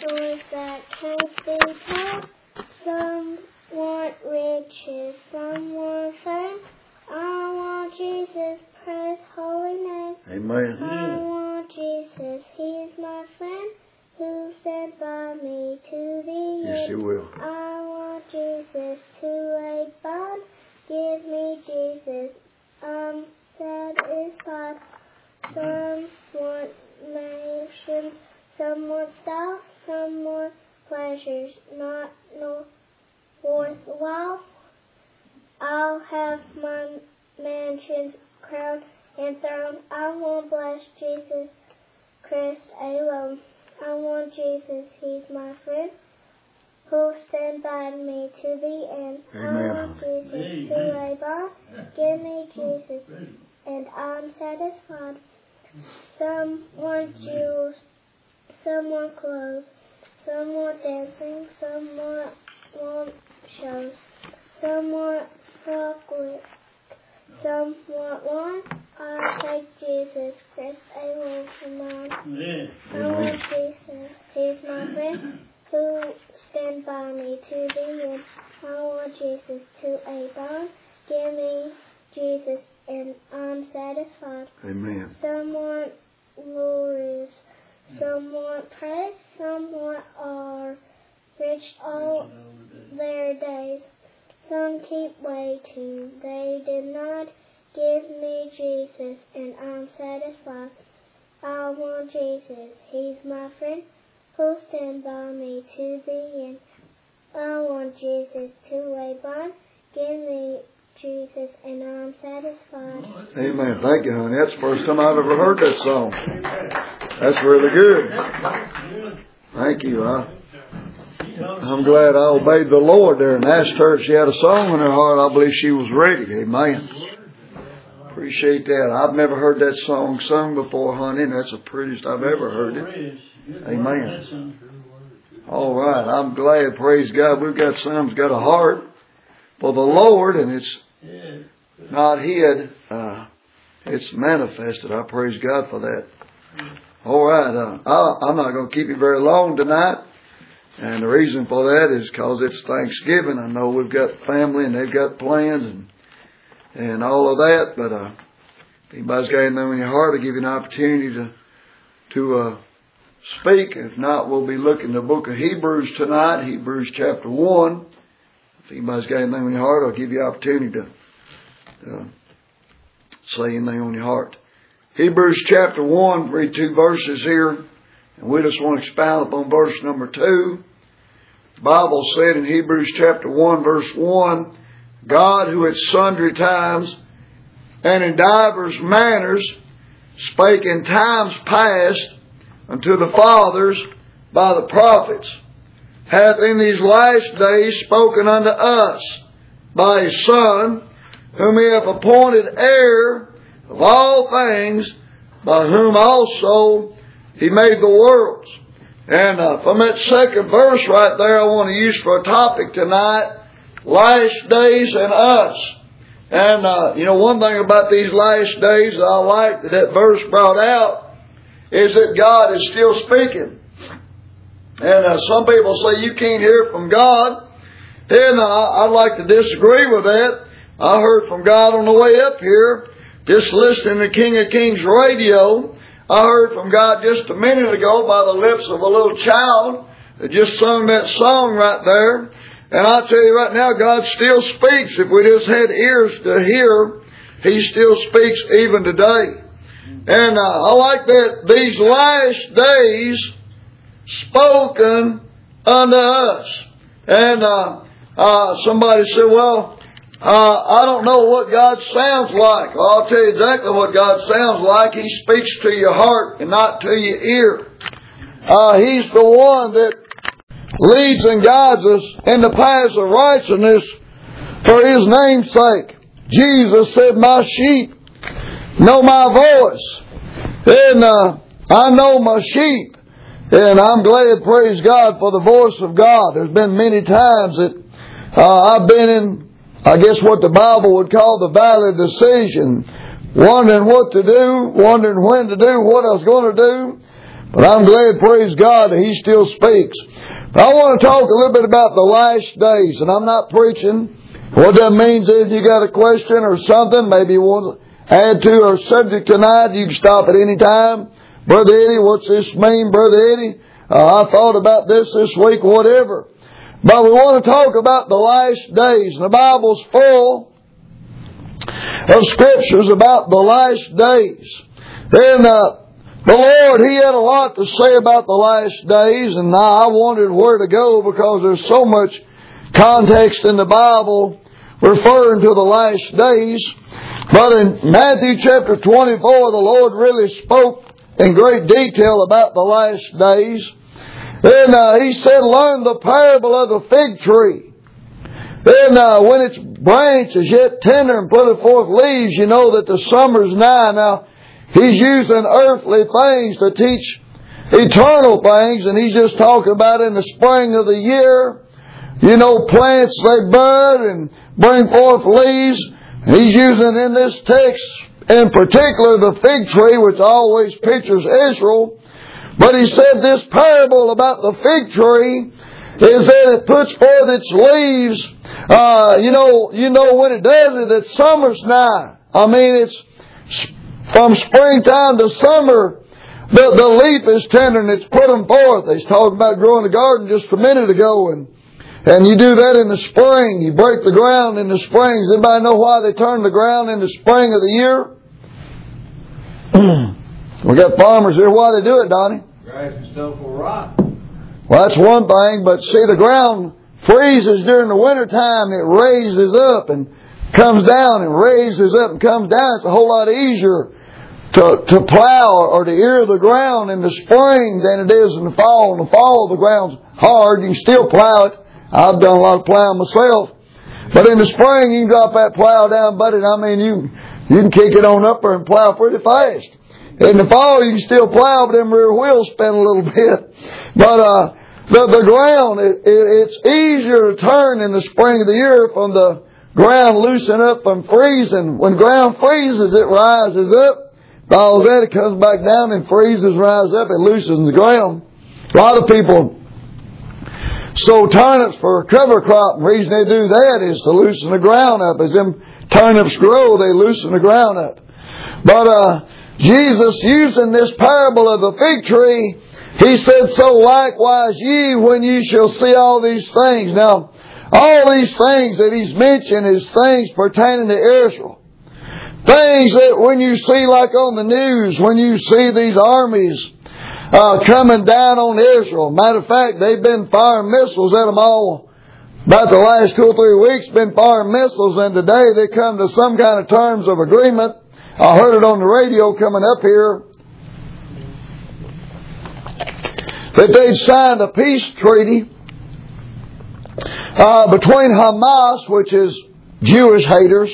stories that can't be told. Some want riches, some want fame. I want Jesus, praise holy name. Amen. I want Jesus, He's my friend, who stand by me to the end. Yes, He will. I want Jesus to a bond. Give me Jesus, I'm satisfied. Some want nations, some want style, some want pleasures not worthwhile. I'll have my mansions, crown, and throne. I want bless Jesus Christ alone. I want Jesus, He's my friend, who'll stand by me to the end. Amen. I want Jesus to a bond. Give me Jesus, and I'm satisfied. Some want jewels, some want clothes, some want dancing, some want shows, some want chocolate, some want wine. I'll take Jesus Christ alone for mine. I want Jesus, He's my friend, who stand by me to the end. I want Jesus to a bond. Give me Jesus, and I'm satisfied. Amen. Some want glories, some want praise, some want are rich all their days. Some keep waiting, they did not. Give me Jesus, and I'm satisfied. I want Jesus, He's my friend, who'll stand by me to the end. I want Jesus to a bond. Give me Jesus, and I'm satisfied. Amen. Thank you, honey. That's the first time I've ever heard that song. That's really good. Thank you. I'm glad I obeyed the Lord there and asked her if she had a song in her heart. I believe she was ready. Amen. Appreciate that. I've never heard that song sung before, honey, and that's the prettiest I've ever heard it. Amen. All right. I'm glad. Praise God. We've got some that's got a heart for the Lord, and it's not hid. It's manifested. I praise God for that. All right. I'm not going to keep you very long tonight. And the reason for that is because it's Thanksgiving. I know we've got family and they've got plans and all of that. But if anybody's got anything in your heart, I'll give you an opportunity to speak. If not, we'll be looking at the book of Hebrews tonight, Hebrews chapter 1. If anybody's got anything in your heart, I'll give you an opportunity to say anything on your heart. Hebrews chapter 1, read 2 verses here. And we just want to expound upon verse number 2. The Bible said in Hebrews chapter 1 verse 1, God, who at sundry times and in divers manners spake in times past unto the fathers by the prophets, hath in these last days spoken unto us by His Son, whom He hath appointed heir of all things, by whom also He made the worlds. And from that second verse right there, I want to use for a topic tonight, last days and us. And, one thing about these last days that I like that verse brought out is that God is still speaking. And some people say you can't hear from God. And I'd like to disagree with that. I heard from God on the way up here, just listening to King of Kings radio. I heard from God just a minute ago by the lips of a little child that just sung that song right there. And I'll tell you right now, God still speaks. If we just had ears to hear, He still speaks even today. And I like that these last days spoken unto us. And somebody said, well, I don't know what God sounds like. Well, I'll tell you exactly what God sounds like. He speaks to your heart and not to your ear. He's the one that leads and guides us in the paths of righteousness for His name's sake. Jesus said, my sheep know my voice. And I know my sheep. And I'm glad, praise God, for the voice of God. There's been many times that I've been in, I guess what the Bible would call the valley of decision, wondering what to do, wondering when to do what I was going to do. But I'm glad, praise God, that He still speaks. But I want to talk a little bit about the last days, and I'm not preaching. What that means is if you got a question or something, maybe you want to add to our subject tonight, you can stop at any time. Brother Eddie, what's this mean, Brother Eddie? I thought about this week, whatever. But we want to talk about the last days. And the Bible's full of scriptures about the last days. And the Lord, He had a lot to say about the last days, and I wondered where to go because there's so much context in the Bible referring to the last days. But in Matthew chapter 24, the Lord really spoke in great detail about the last days. And He said, learn the parable of the fig tree. And when its branch is yet tender and putteth forth leaves, you know that the summer's nigh. Now, He's using earthly things to teach eternal things, and He's just talking about in the spring of the year. You know, plants, they bud and bring forth leaves. And He's using in this text, in particular, the fig tree, which always pictures Israel. But He said this parable about the fig tree is that it puts forth its leaves. You know when it does it, that summer's nigh. I mean, it's from springtime to summer, the leaf is tender and it's putting forth. They was talking about growing a garden just a minute ago, and you do that in the spring. You break the ground in the spring. Does anybody know why they turn the ground in the spring of the year? We got farmers here. Why they do it, Donnie? Grass and stuff will rot. Well, that's one thing, but see, the ground freezes during the wintertime. It raises up and comes down and raises up and comes down. It's a whole lot easier to plow or to ear the ground in the spring than it is in the fall. In the fall, the ground's hard. You can still plow it. I've done a lot of plowing myself. But in the spring, you can drop that plow down, buddy. I mean, you can kick it on up there and plow pretty fast. In the fall, you can still plow, but them rear wheels spin a little bit. But the ground, it's easier to turn in the spring of the year from the ground loosen up from freezing. When ground freezes, it rises up. Follows that, it comes back down and freezes, rises up, it loosens the ground. A lot of people sow turnips for a cover crop, and the reason they do that is to loosen the ground up. As them turnips grow, they loosen the ground up. But Jesus, using this parable of the fig tree, He said, so likewise ye, when ye shall see all these things. Now, all these things that He's mentioned is things pertaining to Israel. Things that when you see, like on the news, when you see these armies coming down on Israel. Matter of fact, they've been firing missiles at them all. About the last 2 or 3 weeks, been firing missiles, and today they come to some kind of terms of agreement. I heard it on the radio coming up here that they'd signed a peace treaty between Hamas, which is Jewish haters,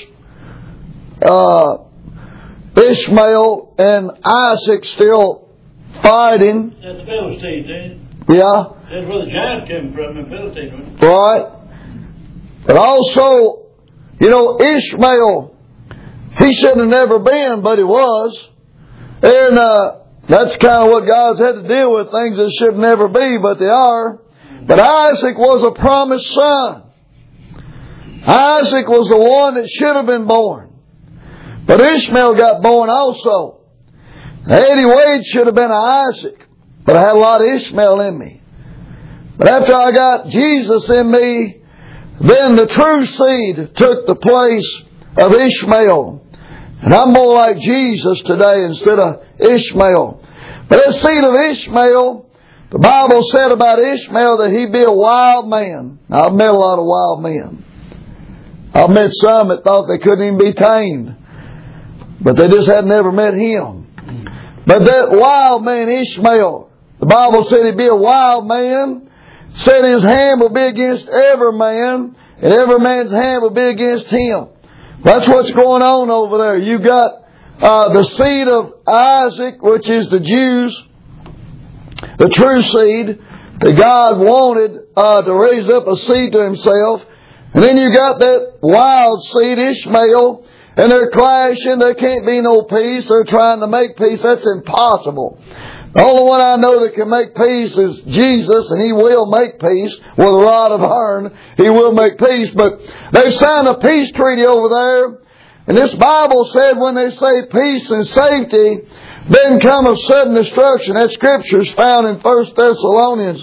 Ishmael and Isaac still fighting. That's Philistines, ain't it? Yeah. That's where the giant came from, in Philistines. Right. But also, you know, Ishmael, he shouldn't have never been, but he was. And that's kind of what God's had to deal with, things that should never be, but they are. But Isaac was a promised son. Isaac was the one that should have been born. But Ishmael got born also. Eddie Wade should have been Isaac, but I had a lot of Ishmael in me. But after I got Jesus in me, then the true seed took the place of Ishmael. And I'm more like Jesus today instead of Ishmael. But that seed of Ishmael, the Bible said about Ishmael that he'd be a wild man. Now, I've met a lot of wild men. I've met some that thought they couldn't even be tamed. But they just had never met him. But that wild man, Ishmael, the Bible said he'd be a wild man. Said his hand will be against every man, and every man's hand will be against him. That's what's going on over there. You got the seed of Isaac, which is the Jews, the true seed that God wanted to raise up a seed to Himself. And then you got that wild seed, Ishmael, and they're clashing. There can't be no peace. They're trying to make peace. That's impossible. The only one I know that can make peace is Jesus, and He will make peace with a rod of iron. He will make peace. But they've signed a peace treaty over there. And this Bible said when they say peace and safety, then come of sudden destruction. That scripture is found in 1 Thessalonians,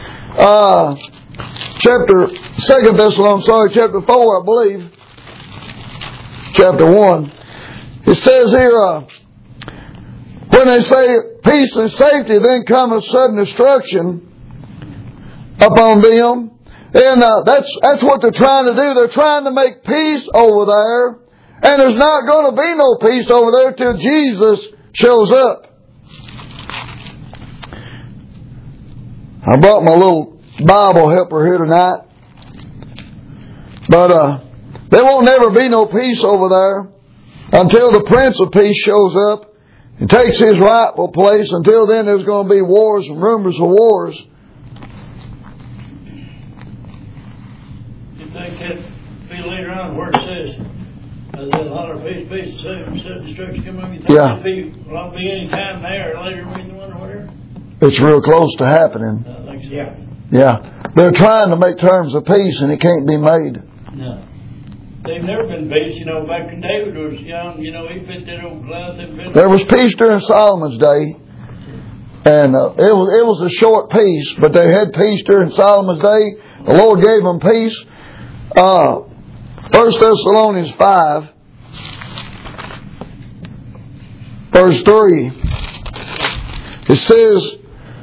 chapter 4, I believe. Chapter 1. It says here, when they say peace and safety, then come of sudden destruction upon them. And that's what they're trying to do. They're trying to make peace over there. And there's not going to be no peace over there till Jesus shows up. I brought my little Bible helper here tonight. But there won't never be no peace over there until the Prince of Peace shows up and takes His rightful place. Until then, there's going to be wars and rumors of wars. You think that be later on where it says that a lot of peace, sudden destruction come on? You think Yeah. will not be any time there or later in the one or whatever? It's real close to happening. I think so. Yeah. Yeah. They're trying to make terms of peace and it can't be made. No. They've never been peace, back when David was young, he fit that old cloud. There was peace during Solomon's day. And it was a short peace, but they had peace during Solomon's day. The Lord gave them peace. 1 Thessalonians 5, verse 3. It says,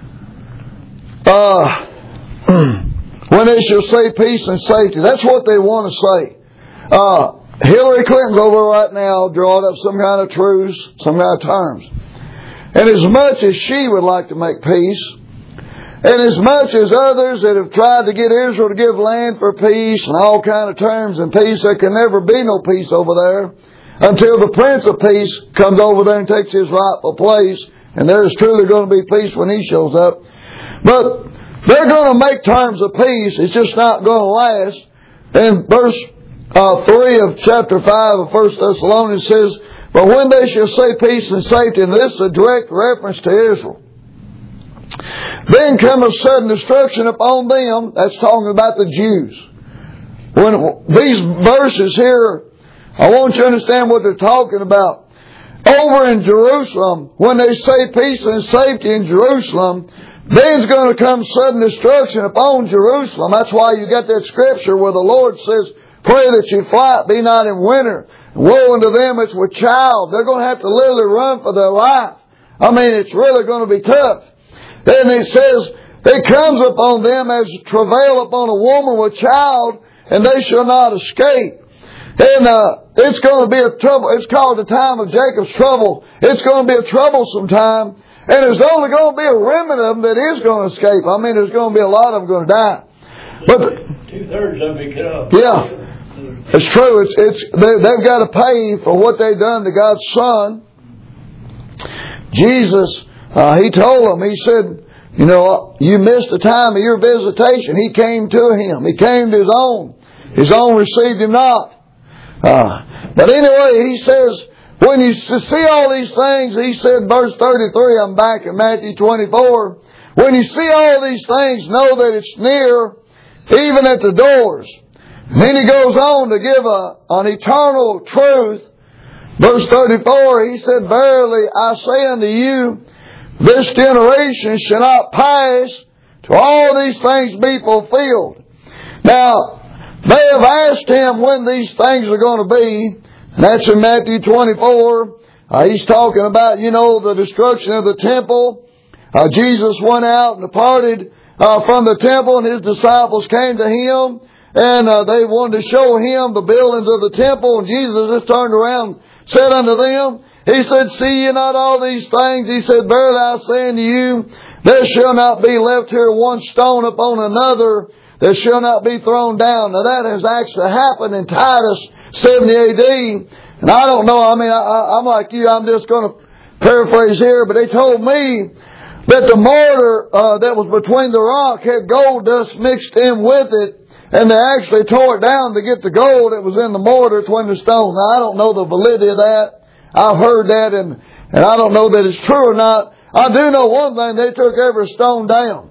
when they shall say peace and safety. That's what they want to say. Hillary Clinton's over right now drawing up some kind of truce, some kind of terms. And as much as she would like to make peace, and as much as others that have tried to get Israel to give land for peace and all kind of terms and peace, there can never be no peace over there until the Prince of Peace comes over there and takes His rightful place. And there's truly going to be peace when He shows up. But they're going to make terms of peace. It's just not going to last. And verse 3 of chapter 5 of 1 Thessalonians says, but when they shall say peace and safety, and this is a direct reference to Israel, then cometh sudden destruction upon them. That's talking about the Jews. When these verses here, I want you to understand what they're talking about. Over in Jerusalem, when they say peace and safety in Jerusalem, then's going to come sudden destruction upon Jerusalem. That's why you got that scripture where the Lord says, pray that your flight be not in winter. Woe unto them that's with child. They're going to have to literally run for their life. I mean, it's really going to be tough. Then it says, it comes upon them as travail upon a woman with child, and they shall not escape. And it's going to be a trouble. It's called the time of Jacob's trouble. It's going to be a troublesome time. And there's only going to be a remnant of them that is going to escape. I mean, there's going to be a lot of them going to die. But 2/3 of them cut off. Yeah, it's true. They've got to pay for what they've done to God's Son. Jesus, He told them, He said, you missed the time of your visitation. He came to Him. He came to His own. His own received Him not. But anyway, He says, when you see all these things, He said, verse 33, I'm back in Matthew 24. When you see all these things, know that it's near, even at the doors. And then He goes on to give an eternal truth. Verse 34, He said, verily I say unto you, this generation shall not pass till all these things be fulfilled. Now, they have asked Him when these things are going to be. And that's in Matthew 24. He's talking about, the destruction of the temple. Jesus went out and departed from the temple, and His disciples came to Him. And they wanted to show Him the buildings of the temple. And Jesus just turned around and said unto them, He said, see ye not all these things? He said, verily I say unto you, there shall not be left here one stone upon another that shall not be thrown down. Now that has actually happened in Titus 70 AD. And I don't know, I'm like you, I'm just going to paraphrase here, but they told me that the mortar that was between the rock had gold dust mixed in with it. And they actually tore it down to get the gold that was in the mortar between the stones. Now I don't know the validity of that. I've heard that and I don't know that it's true or not. I do know one thing, they took every stone down.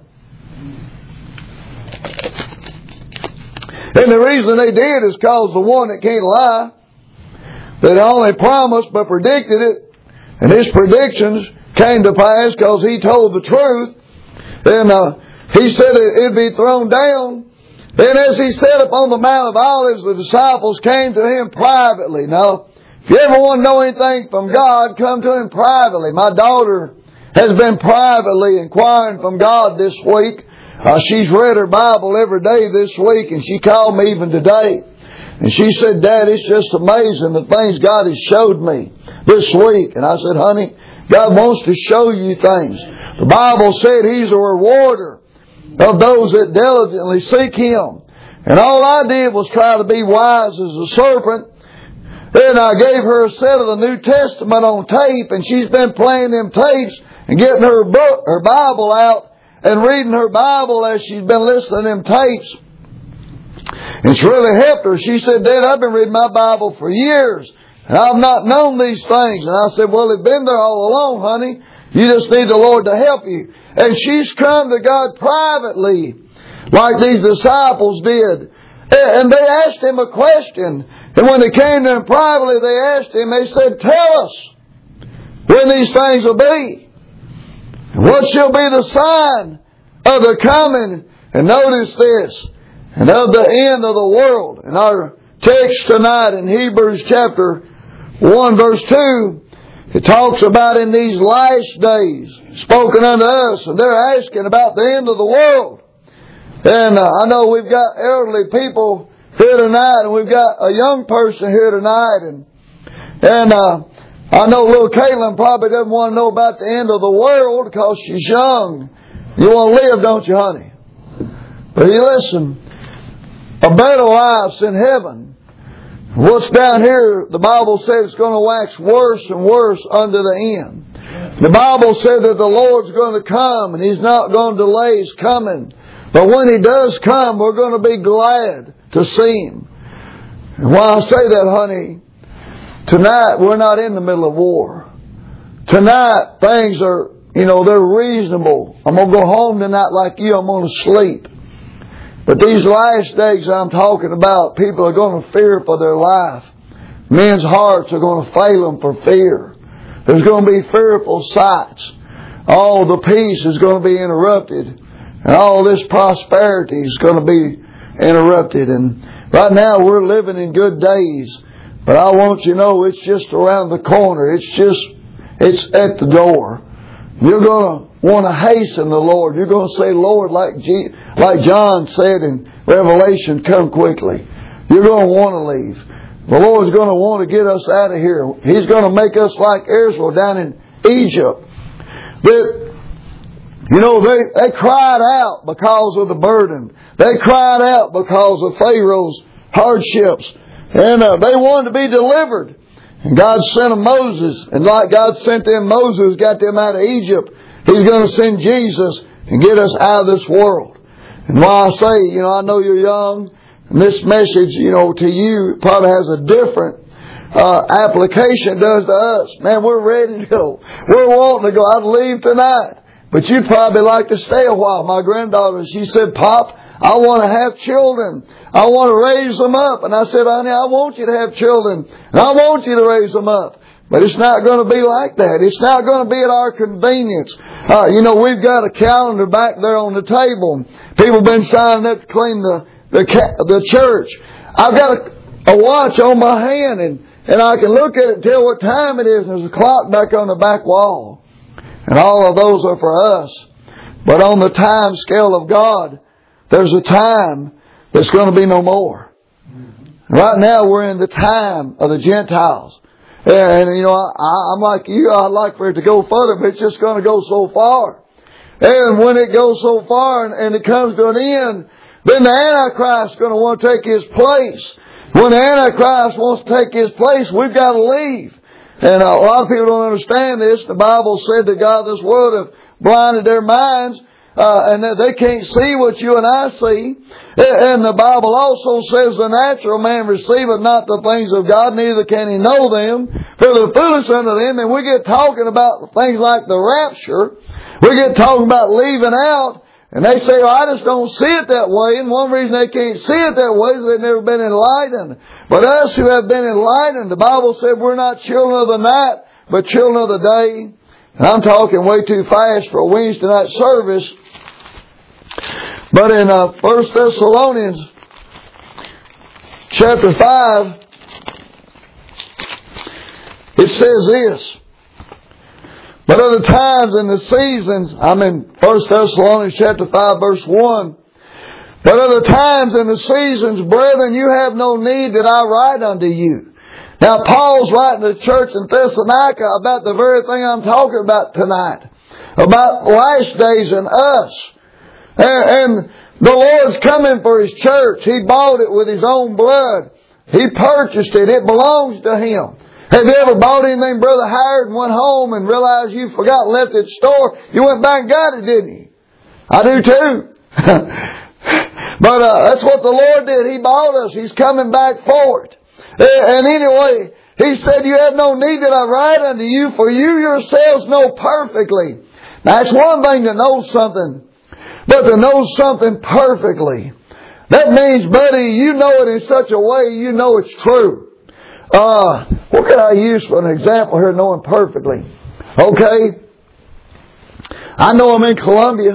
And the reason they did is because the one that can't lie, that only promised but predicted it, and his predictions came to pass because he told the truth. Then he said it'd be thrown down. Then as he sat upon the Mount of Olives, the disciples came to him privately. Now, if you ever want to know anything from God, come to him privately. My daughter has been privately inquiring from God this week. She's read her Bible every day this week, and she called me even today. And she said, Dad, it's just amazing the things God has showed me this week. And I said, honey, God wants to show you things. The Bible said He's a rewarder of those that diligently seek Him. And all I did was try to be wise as a serpent. Then I gave her a set of the New Testament on tape, and she's been playing them tapes and getting her Bible out and reading her Bible as she's been listening to them tapes. It's really helped her. She said, Dad, I've been reading my Bible for years, and I've not known these things. And I said, well, they've been there all along, honey. You just need the Lord to help you. And she's come to God privately, like these disciples did. And they asked Him a question. And when they came to Him privately, they asked Him, they said, tell us when these things will be. What shall be the sign of the coming, and notice this, and of the end of the world? In our text tonight in Hebrews chapter 1 verse 2, it talks about in these last days, spoken unto us, and they're asking about the end of the world. And I know we've got elderly people here tonight, and we've got a young person here tonight, and I know little Caitlin probably doesn't want to know about the end of the world because she's young. You want to live, don't you, honey? But you listen, a better life's in heaven. What's down here, the Bible says it's going to wax worse and worse unto the end. The Bible said that the Lord's going to come, and He's not going to delay His coming. But when He does come, we're going to be glad to see Him. And why I say that, honey, tonight, we're not in the middle of war. Tonight, things are, they're reasonable. I'm going to go home tonight like you. I'm going to sleep. But these last days I'm talking about, people are going to fear for their life. Men's hearts are going to fail them for fear. There's going to be fearful sights. All the peace is going to be interrupted. And all this prosperity is going to be interrupted. And right now we're living in good days. But I want you to know it's just around the corner. It's at the door. You're going to want to hasten the Lord. You're going to say, Lord, like John said in Revelation, come quickly. You're going to want to leave. The Lord's going to want to get us out of here. He's going to make us like Israel down in Egypt. But, they cried out because of the burden. They cried out because of Pharaoh's hardships. And they wanted to be delivered. And God sent them Moses. And like God sent them Moses, got them out of Egypt, He's going to send Jesus and get us out of this world. And why I say, I know you're young. And this message, to you probably has a different application it does to us. Man, we're ready to go. We're wanting to go. I'd leave tonight. But you'd probably like to stay a while. My granddaughter, she said, Pop, I want to have children. I want to raise them up. And I said, honey, I want you to have children. And I want you to raise them up. But it's not going to be like that. It's not going to be at our convenience. We've got a calendar back there on the table. People have been signing up to clean the church. I've got a watch on my hand, and I can look at it and tell what time it is. There's a clock back on the back wall. And all of those are for us. But on the time scale of God, there's a time that's going to be no more. Right now we're in the time of the Gentiles. And, I'm like you, I'd like for it to go further, but it's just going to go so far. And when it goes so far and it comes to an end, then the Antichrist is going to want to take his place. When the Antichrist wants to take his place, we've got to leave. And a lot of people don't understand this. The Bible said that God of this world have blinded their minds. and that they can't see what you and I see. And the Bible also says the natural man receiveth not the things of God, neither can he know them, for they're foolish unto them. And we get talking about things like the rapture. We get talking about leaving out. And they say, well, I just don't see it that way. And one reason they can't see it that way is they've never been enlightened. But us who have been enlightened, the Bible said we're not children of the night, but children of the day. And I'm talking way too fast for a Wednesday night service. But in 1 Thessalonians chapter 5, it says this. But other times in the seasons, I'm in 1 Thessalonians chapter 5 verse 1. But other times in the seasons, brethren, you have no need that I write unto you. Now Paul's writing to the church in Thessalonica about the very thing I'm talking about tonight. About last days and us. And the Lord's coming for His church. He bought it with His own blood. He purchased it. It belongs to Him. Have you ever bought anything Brother Howard and went home and realized you forgot and left it at the store? You went back and got it, didn't you? I do too. But that's what the Lord did. He bought us. He's coming back for it. And anyway, He said, you have no need that I write unto you, for you yourselves know perfectly. Now it's one thing to know something, but to know something perfectly. That means, buddy, you know it in such a way you know it's true. What can I use for an example here, knowing perfectly? Okay. I know I'm in Columbia.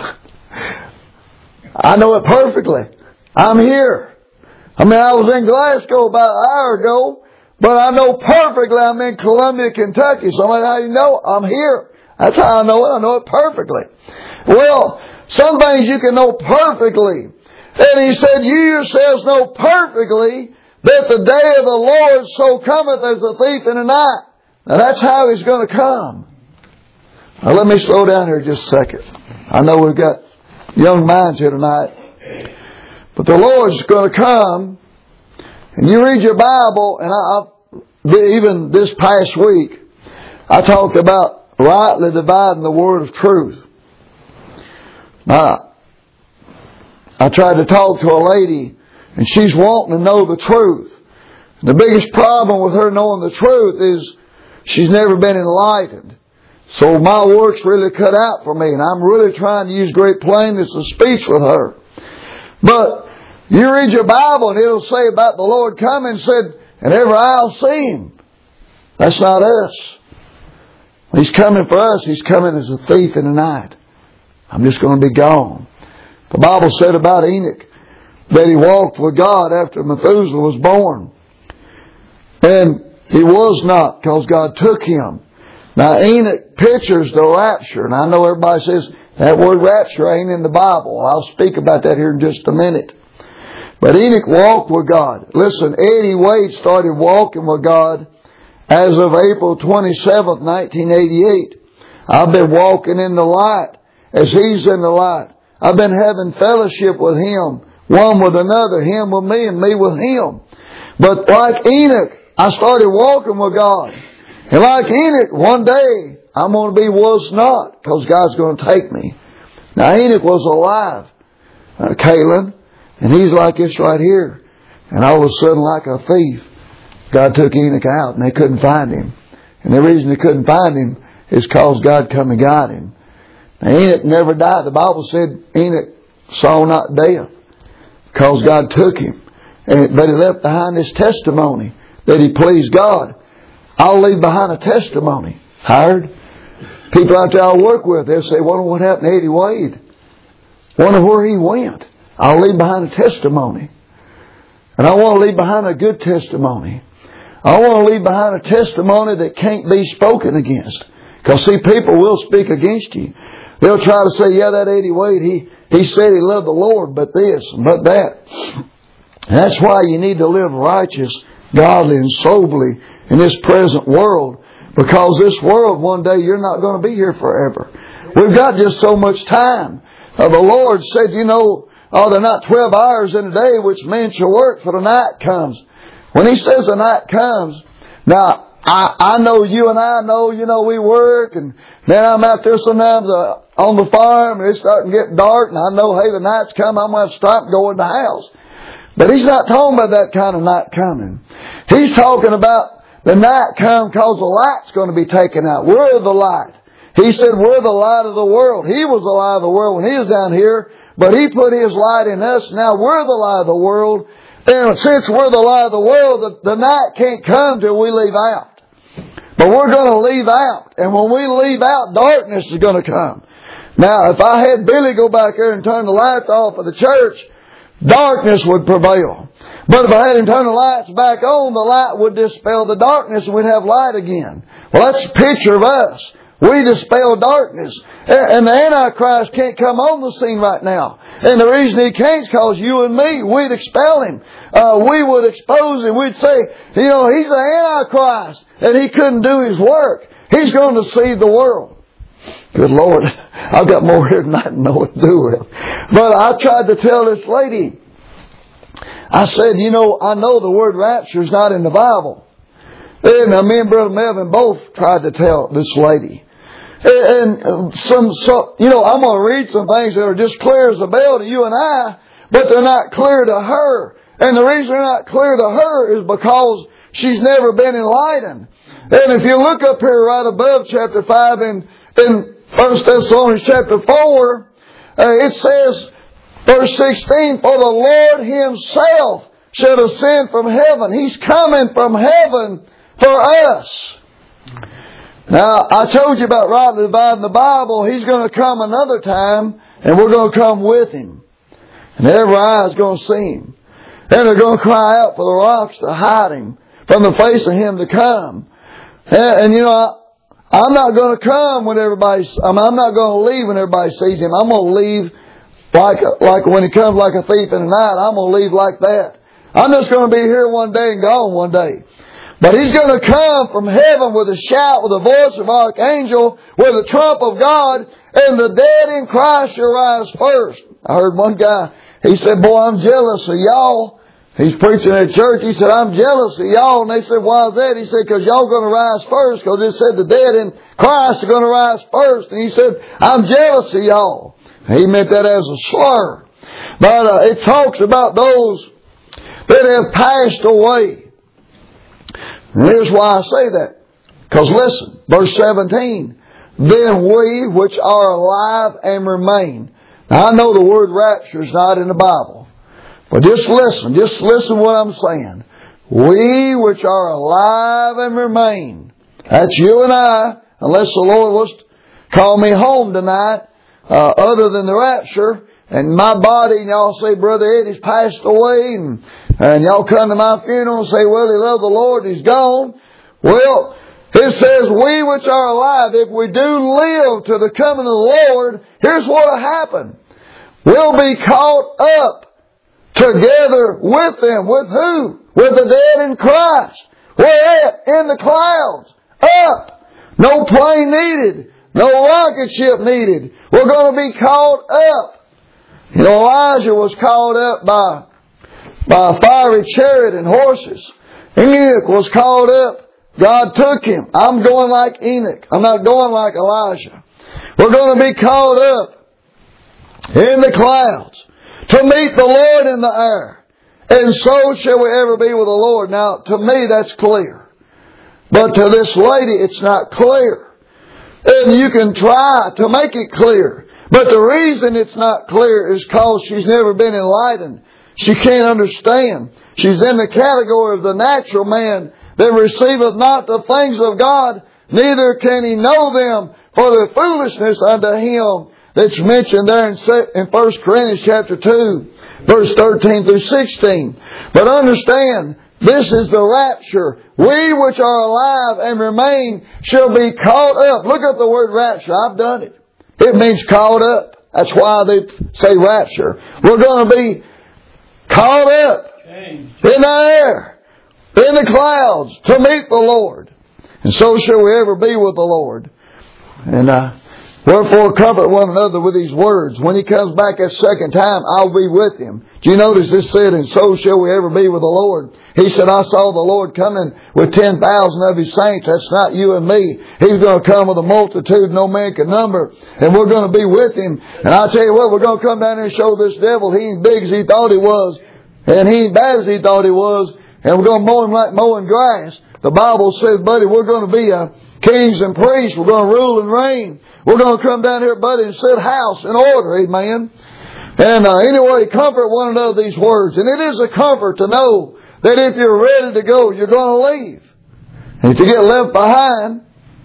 I know it perfectly. I'm here. I mean, I was in Glasgow about an hour ago, but I know perfectly I'm in Columbia, Kentucky. Somebody, how you know? I'm here. That's how I know it. I know it perfectly. Well, some things you can know perfectly. And He said, you yourselves know perfectly that the day of the Lord so cometh as a thief in the night. Now that's how He's going to come. Now let me slow down here just a second. I know we've got young minds here tonight. But the Lord's going to come. And you read your Bible, and even this past week, I talked about rightly dividing the word of truth. Now, I tried to talk to a lady, and she's wanting to know the truth. And the biggest problem with her knowing the truth is she's never been enlightened. So my work's really cut out for me, and I'm really trying to use great plainness of speech with her. But you read your Bible, and it'll say about the Lord coming, said, and every eye will see Him. That's not us. He's coming for us. He's coming as a thief in the night. I'm just going to be gone. The Bible said about Enoch that he walked with God after Methuselah was born. And he was not, because God took him. Now Enoch pictures the rapture. And I know everybody says that word rapture ain't in the Bible. I'll speak about that here in just a minute. But Enoch walked with God. Listen, Eddie Wade started walking with God as of April 27th, 1988. I've been walking in the light as he's in the light. I've been having fellowship with him, one with another, him with me and me with him. But like Enoch, I started walking with God. And like Enoch, one day I'm going to be was not, because God's going to take me. Now Enoch was alive, Kaylin, and he's like this right here. And all of a sudden, like a thief, God took Enoch out and they couldn't find him. And the reason they couldn't find him is because God come and got him. Now Enoch never died. The Bible said Enoch saw not death, because God took him. But he left behind this testimony that he pleased God. I'll leave behind a testimony. Hired people out there I work with, they'll say, wonder what happened to Eddie Wade. Wonder where he went. I'll leave behind a testimony. And I want to leave behind a good testimony. I want to leave behind a testimony that can't be spoken against. Because see, people will speak against you. They'll try to say, yeah, that Eddie Wade, he said he loved the Lord, but this, but that. And that's why you need to live righteous, godly, and soberly in this present world. Because this world, one day, you're not going to be here forever. We've got just so much time. The Lord said, you know, there are not 12 hours in a day which men shall work, for the night comes. When He says the night comes, now, I know you and I know, we work, and then I'm out there sometimes on the farm, and it's starting to get dark, and I know, hey, the night's come, I'm going to have to stop and go in the house. But He's not talking about that kind of night coming. He's talking about the night come because the light's going to be taken out. We're the light. He said we're the light of the world. He was the light of the world when He was down here, but He put His light in us. Now we're the light of the world. And since we're the light of the world, the night can't come till we leave out. But we're going to leave out. And when we leave out, darkness is going to come. Now, if I had Billy go back there and turn the lights off of the church, darkness would prevail. But if I had him turn the lights back on, the light would dispel the darkness and we'd have light again. Well, that's a picture of us. We dispel darkness. And the Antichrist can't come on the scene right now. And the reason he can't is because you and me, we'd expel him. We would expose him. We'd say, he's the Antichrist. And he couldn't do his work. He's going to deceive the world. Good Lord. I've got more here than I know what to do with. But I tried to tell this lady, I said, I know the word rapture is not in the Bible. And me and Brother Melvin both tried to tell this lady. And I'm going to read some things that are just clear as a bell to you and I, but they're not clear to her. And the reason they're not clear to her is because she's never been enlightened. And if you look up here right above chapter 5 in 1 Thessalonians chapter 4, it says, verse 16, for the Lord Himself shall ascend from heaven. He's coming from heaven for us. Now, I told you about rightly dividing the Bible. He's going to come another time, and we're going to come with Him. And every eye is going to see Him. And they're going to cry out for the rocks to hide Him from the face of Him to come. And I'm not going to come when I'm not going to leave when everybody sees Him. I'm going to leave like when He comes like a thief in the night. I'm going to leave like that. I'm just going to be here one day and gone one day. But He's going to come from heaven with a shout, with the voice of archangel, with the trump of God, and the dead in Christ shall rise first. I heard one guy, he said, boy, I'm jealous of y'all. He's preaching at church. He said, I'm jealous of y'all. And they said, why is that? He said, because y'all going to rise first, because it said the dead in Christ are going to rise first. And he said, I'm jealous of y'all. He meant that as a slur. But it talks about those that have passed away. And here's why I say that. Because listen, verse 17. Then we which are alive and remain. Now I know the word rapture is not in the Bible. But just listen what I'm saying. We which are alive and remain. That's you and I, unless the Lord was to call me home tonight, other than the rapture. And my body, and y'all say, Brother Eddie's passed away, and y'all come to my funeral and say, well, he loved the Lord, he's gone. Well, it says, we which are alive, if we do live to the coming of the Lord, here's what will happen. We'll be caught up together with them. With who? With the dead in Christ. Where at? In the clouds. Up. No plane needed. No rocket ship needed. We're going to be caught up. Elijah was called up by a fiery chariot and horses. Enoch was called up. God took him. I'm going like Enoch. I'm not going like Elijah. We're going to be called up in the clouds to meet the Lord in the air. And so shall we ever be with the Lord. Now, to me, that's clear. But to this lady, it's not clear. And you can try to make it clear. But the reason it's not clear is because she's never been enlightened. She can't understand. She's in the category of the natural man that receiveth not the things of God, neither can he know them for their foolishness unto him. That's mentioned there in 1 Corinthians chapter 2, verse 13 through 16. But understand, this is the rapture. We which are alive and remain shall be caught up. Look up the word rapture. I've done it. It means caught up. That's why they say rapture. We're going to be caught up in the air, in the clouds, to meet the Lord. And so shall we ever be with the Lord. And Wherefore comfort one another with these words. When He comes back that second time, I'll be with Him. Do you notice this said, and so shall we ever be with the Lord? He said, I saw the Lord coming with 10,000 of His saints. That's not you and me. He's going to come with a multitude no man can number. And we're going to be with Him. And I'll tell you what, we're going to come down here and show this devil he ain't big as he thought he was. And he ain't bad as he thought he was. And we're going to mow him like mowing grass. The Bible says, buddy, we're going to be kings and priests. We're going to rule and reign. We're going to come down here, buddy, and set house in order. Amen. And anyway, comfort one another these words. And it is a comfort to know that if you're ready to go, you're going to leave. And if you get left behind,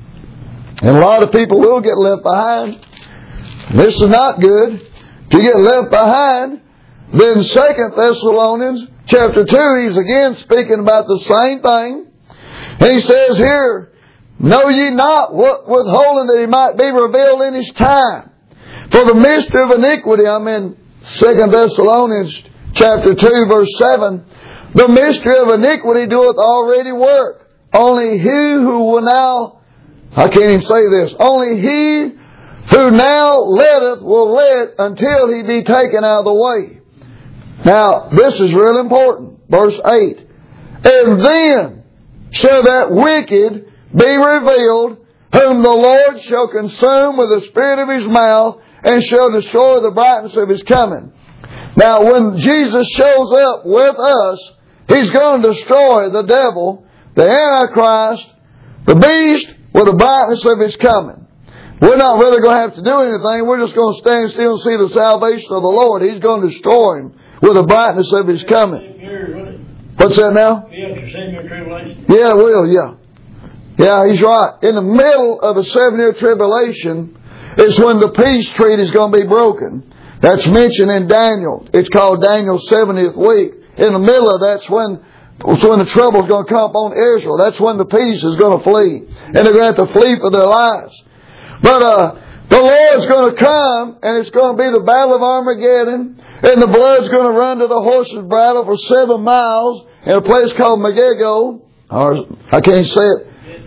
and a lot of people will get left behind, this is not good. If you get left behind, then 2 Thessalonians chapter 2, he's again speaking about the same thing. And he says here, know ye not what withholding that He might be revealed in His time? For the mystery of iniquity, I'm in 2 Thessalonians chapter 2 verse 7. The mystery of iniquity doeth already work. Only he who will now, I can't even say this, only he who now letteth will let until he be taken out of the way. Now, this is real important. Verse 8. And then shall that wicked be revealed, whom the Lord shall consume with the spirit of His mouth, and shall destroy the brightness of His coming. Now, when Jesus shows up with us, He's going to destroy the devil, the Antichrist, the beast, with the brightness of His coming. We're not really going to have to do anything. We're just going to stand still and see the salvation of the Lord. He's going to destroy him with the brightness of His coming. What's that now? Yeah, it will, yeah. Yeah, he's right. In the middle of a 7-year tribulation is when the peace treaty is going to be broken. That's mentioned in Daniel. It's called Daniel's 70th week. In the middle of that's when the trouble is going to come upon Israel. That's when the peace is going to flee. And they're going to have to flee for their lives. But the Lord's going to come, and it's going to be the battle of Armageddon, and the blood's going to run to the horse's bridle for 7 miles in a place called Megiddo. Or I can't say it.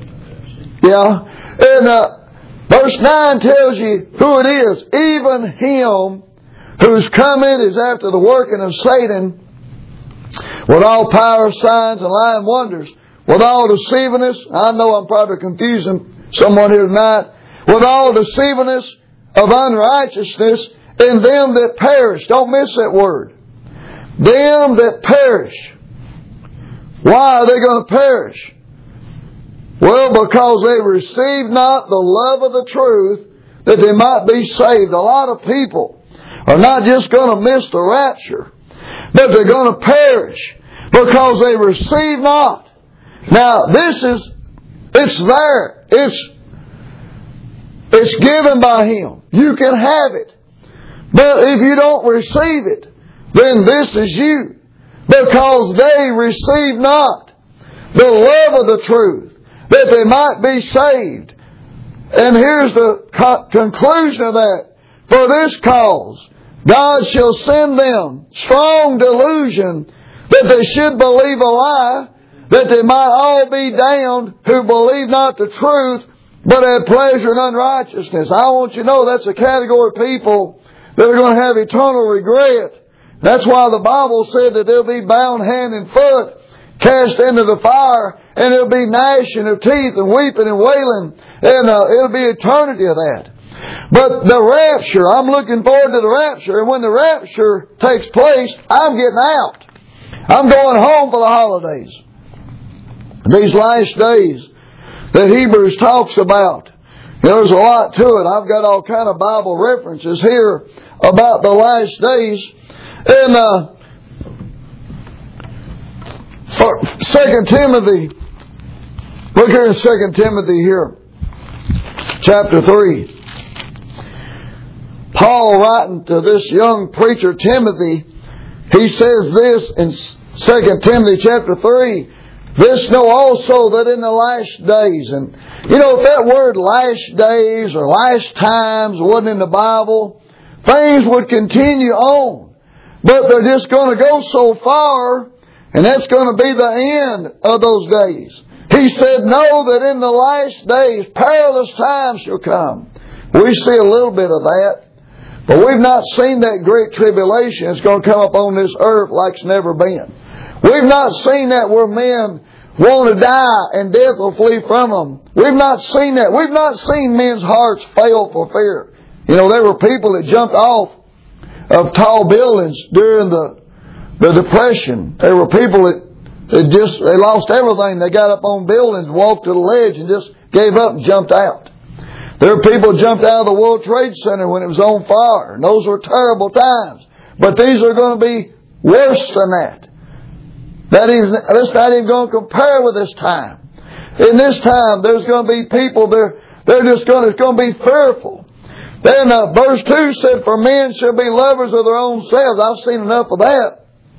Yeah. And verse 9 tells you who it is. Even him whose coming is after the working of Satan, with all power, signs, and lying wonders, with all deceivingness. I know I'm probably confusing someone here tonight. With all deceivingness of unrighteousness in them that perish. Don't miss that word. Them that perish. Why are they going to perish? Well, because they received not the love of the truth, that they might be saved. A lot of people are not just going to miss the rapture, but they're going to perish because they receive not. Now, it's there. It's given by Him. You can have it. But if you don't receive it, then this is you. Because they receive not the love of the truth, that they might be saved. And here's the conclusion of that. For this cause, God shall send them strong delusion, that they should believe a lie, that they might all be damned who believe not the truth, but had pleasure in unrighteousness. I want you to know that's a category of people that are going to have eternal regret. That's why the Bible said that they'll be bound hand and foot, cast into the fire, and there'll be gnashing of teeth and weeping and wailing, and it'll be eternity of that. But the rapture, I'm looking forward to the rapture, and when the rapture takes place, I'm getting out. I'm going home for the holidays. These last days that Hebrews talks about. There's a lot to it. I've got all kind of Bible references here about the last days. And for 2 Timothy, look here in 2 Timothy here, chapter 3. Paul writing to this young preacher Timothy, he says this in 2 Timothy chapter 3. This know also that in the last days, and you know, if that word last days or last times wasn't in the Bible, things would continue on. But they're just going to go so far, and that's going to be the end of those days. He said, know that in the last days perilous times shall come. We see a little bit of that. But we've not seen that great tribulation that's going to come up on this earth like it's never been. We've not seen that where men want to die and death will flee from them. We've not seen that. We've not seen men's hearts fail for fear. You know, there were people that jumped off of tall buildings during the Depression. There were people that they lost everything. They got up on buildings, walked to the ledge and just gave up and jumped out. There were people who jumped out of the World Trade Center when it was on fire. And those were terrible times. But these are going to be worse than that. That's not even going to compare with this time. In this time, there's going to be people, they're just going to be fearful. Then verse 2 said, for men shall be lovers of their own selves. I've seen enough of that.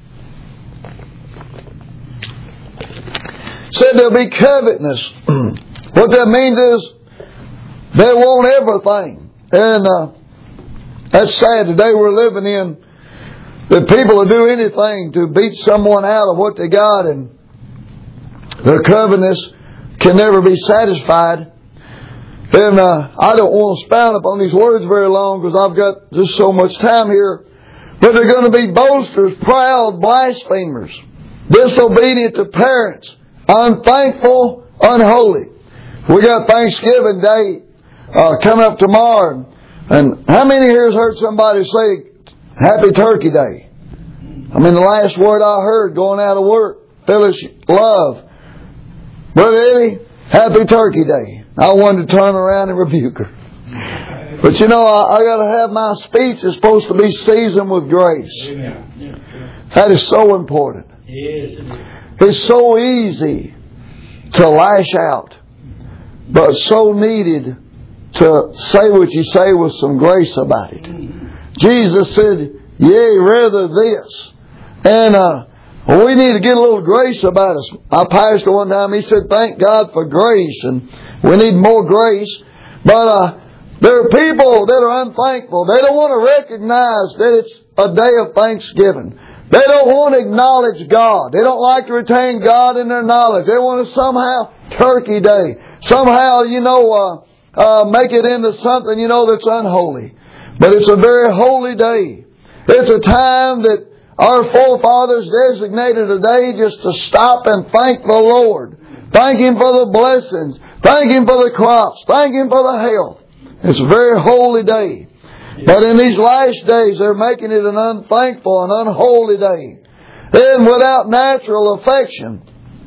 Said there'll be covetousness. What that means is they want everything. And that's sad. Today we're living in that people will do anything to beat someone out of what they got, and their covetousness can never be satisfied. Then I don't want to expound upon these words very long because I've got just so much time here. But they're going to be boasters, proud, blasphemers, disobedient to parents, unthankful, unholy. We got Thanksgiving Day coming up tomorrow. And how many here has heard somebody say, Happy Turkey Day? I mean, the last word I heard going out of work, Phyllis Love, Brother Eddie, Happy Turkey Day. I wanted to turn around and rebuke her. But you know, I got to have my speech is supposed to be seasoned with grace. That is so important. It's so easy to lash out, but so needed to say what you say with some grace about it. Jesus said, yea, rather this. And we need to get a little grace about us. Our pastor one time, he said, thank God for grace, and we need more grace. But there are people that are unthankful. They don't want to recognize that it's a day of thanksgiving. They don't want to acknowledge God. They don't like to retain God in their knowledge. They want to somehow, Turkey Day, somehow, make it into something, that's unholy. But it's a very holy day. It's a time that our forefathers designated a day just to stop and thank the Lord. Thank Him for the blessings. Thank Him for the crops. Thank Him for the health. It's a very holy day. But in these last days, they're making it an unthankful and unholy day. And without natural affection.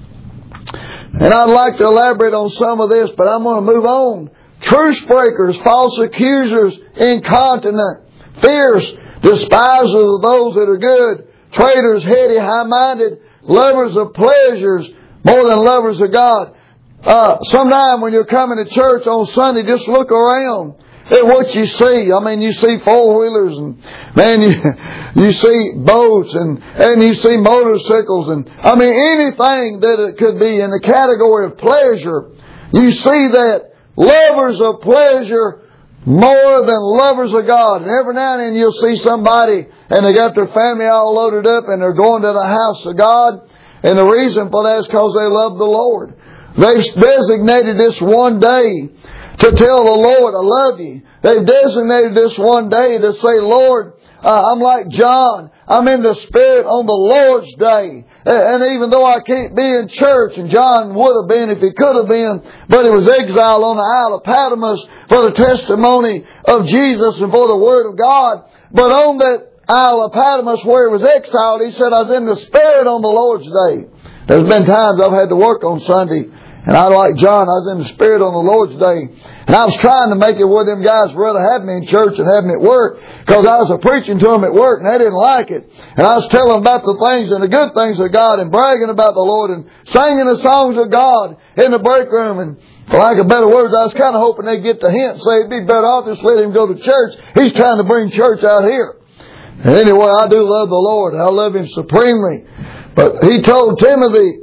And I'd like to elaborate on some of this, but I'm going to move on. Truce breakers, false accusers, incontinent, fierce, despisers of those that are good, traitors, heady, high-minded, lovers of pleasures more than lovers of God. Sometime when you're coming to church on Sunday, just look around at what you see. I mean, you see four-wheelers and, man, you see boats and you see motorcycles and, I mean, anything that it could be in the category of pleasure. You see that lovers of pleasure more than lovers of God. And every now and then you'll see somebody and they got their family all loaded up and they're going to the house of God. And the reason for that is because they love the Lord. They've designated this one day to tell the Lord, I love you. They've designated this one day to say, Lord, I'm like John. I'm in the Spirit on the Lord's day. And even though I can't be in church, and John would have been if he could have been, but he was exiled on the Isle of Patmos for the testimony of Jesus and for the Word of God. But on that Isle of Patmos where he was exiled, he said, I was in the Spirit on the Lord's day. There's been times I've had to work on Sunday, and I, like John, I was in the Spirit on the Lord's day. And I was trying to make it where them guys would rather have me in church than have me at work, because I was preaching to them at work and they didn't like it. And I was telling them about the things and the good things of God and bragging about the Lord and singing the songs of God in the break room. And for lack of better words, I was kind of hoping they'd get the hint and say it'd be better off just let him go to church. He's trying to bring church out here. And anyway, I do love the Lord. I love Him supremely. But he told Timothy,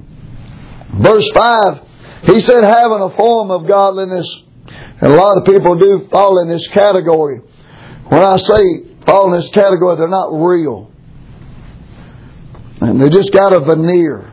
verse 5, he said, having a form of godliness. And a lot of people do fall in this category. When I say fall in this category, they're not real. And they just got a veneer.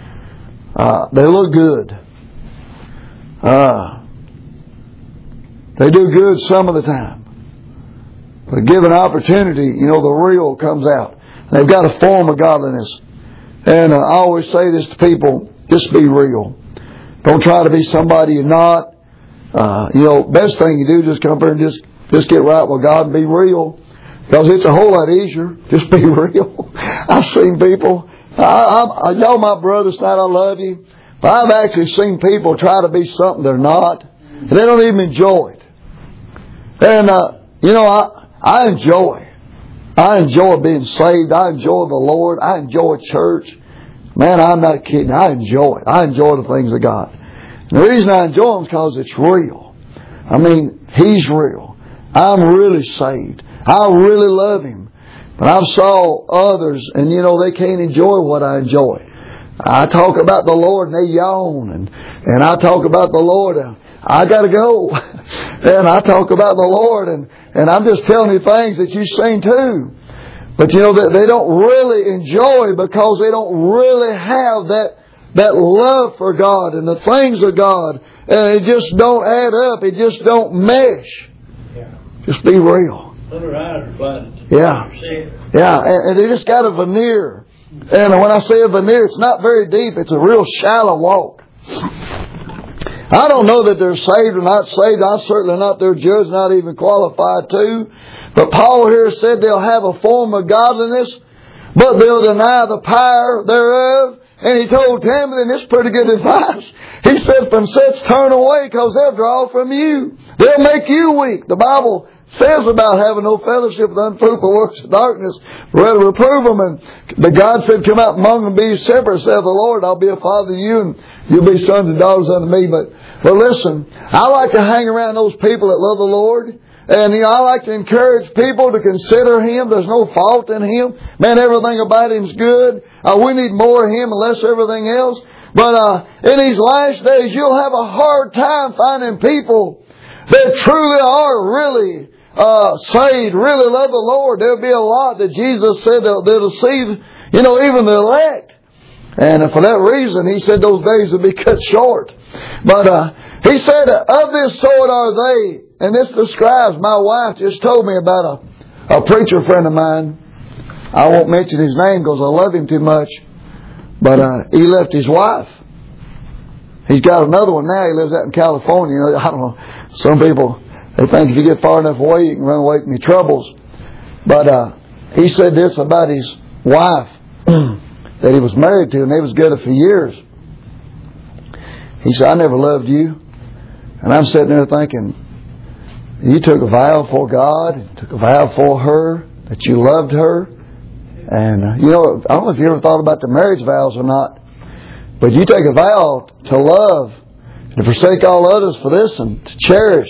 They look good. They do good some of the time. But given opportunity, the real comes out. They've got a form of godliness. And I always say this to people, just be real. Don't try to be somebody you're not. Best thing you do, just come up here and just get right with God and be real. Because it's a whole lot easier. Just be real. I've seen people, y'all my brothers tonight, I love you. But I've actually seen people try to be something they're not. And they don't even enjoy it. And, I enjoy. I enjoy being saved. I enjoy the Lord. I enjoy church. Man, I'm not kidding. I enjoy it. I enjoy the things of God. And the reason I enjoy them is because it's real. I mean, He's real. I'm really saved. I really love Him. But I've saw others, and they can't enjoy what I enjoy. I talk about the Lord and they yawn, and I talk about the Lord and I gotta go. And I talk about the Lord and I'm just telling you things that you've seen too. But they don't really enjoy because they don't really have that love for God and the things of God. And it just don't add up. It just don't mesh. Yeah. Just be real. Yeah. Yeah. And they just got a veneer. And when I say a veneer, it's not very deep. It's a real shallow walk. I don't know that they're saved or not saved. I'm certainly not their judge, not even qualified to. But Paul here said they'll have a form of godliness, but they'll deny the power thereof. And he told Timothy, and it's pretty good advice, he said, from such turn away, because they'll draw from you. They'll make you weak. The Bible says about having no fellowship with unfruitful works of darkness. Rather reprove them. And the God said, come out among them, be separate, saith the Lord. I'll be a father to you, and you'll be sons and daughters unto me. But listen, I like to hang around those people that love the Lord. And I like to encourage people to consider Him. There's no fault in Him. Man, everything about Him's good. We need more of Him and less of everything else. But in these last days, you'll have a hard time finding people that truly are really saved, really love the Lord. There'll be a lot that Jesus said they'll deceive, even the elect. And for that reason, He said those days will be cut short. But He said, of this sort are they. And this describes, my wife just told me about a preacher friend of mine. I won't mention his name because I love him too much. But he left his wife. He's got another one now. He lives out in California. I don't know. Some people, they think if you get far enough away, you can run away from your troubles. But he said this about his wife that he was married to, and they was together for years. He said, I never loved you. And I'm sitting there thinking, you took a vow for God, and took a vow for her, that you loved her. And, I don't know if you ever thought about the marriage vows or not, but you take a vow to love, and to forsake all others for this, and to cherish,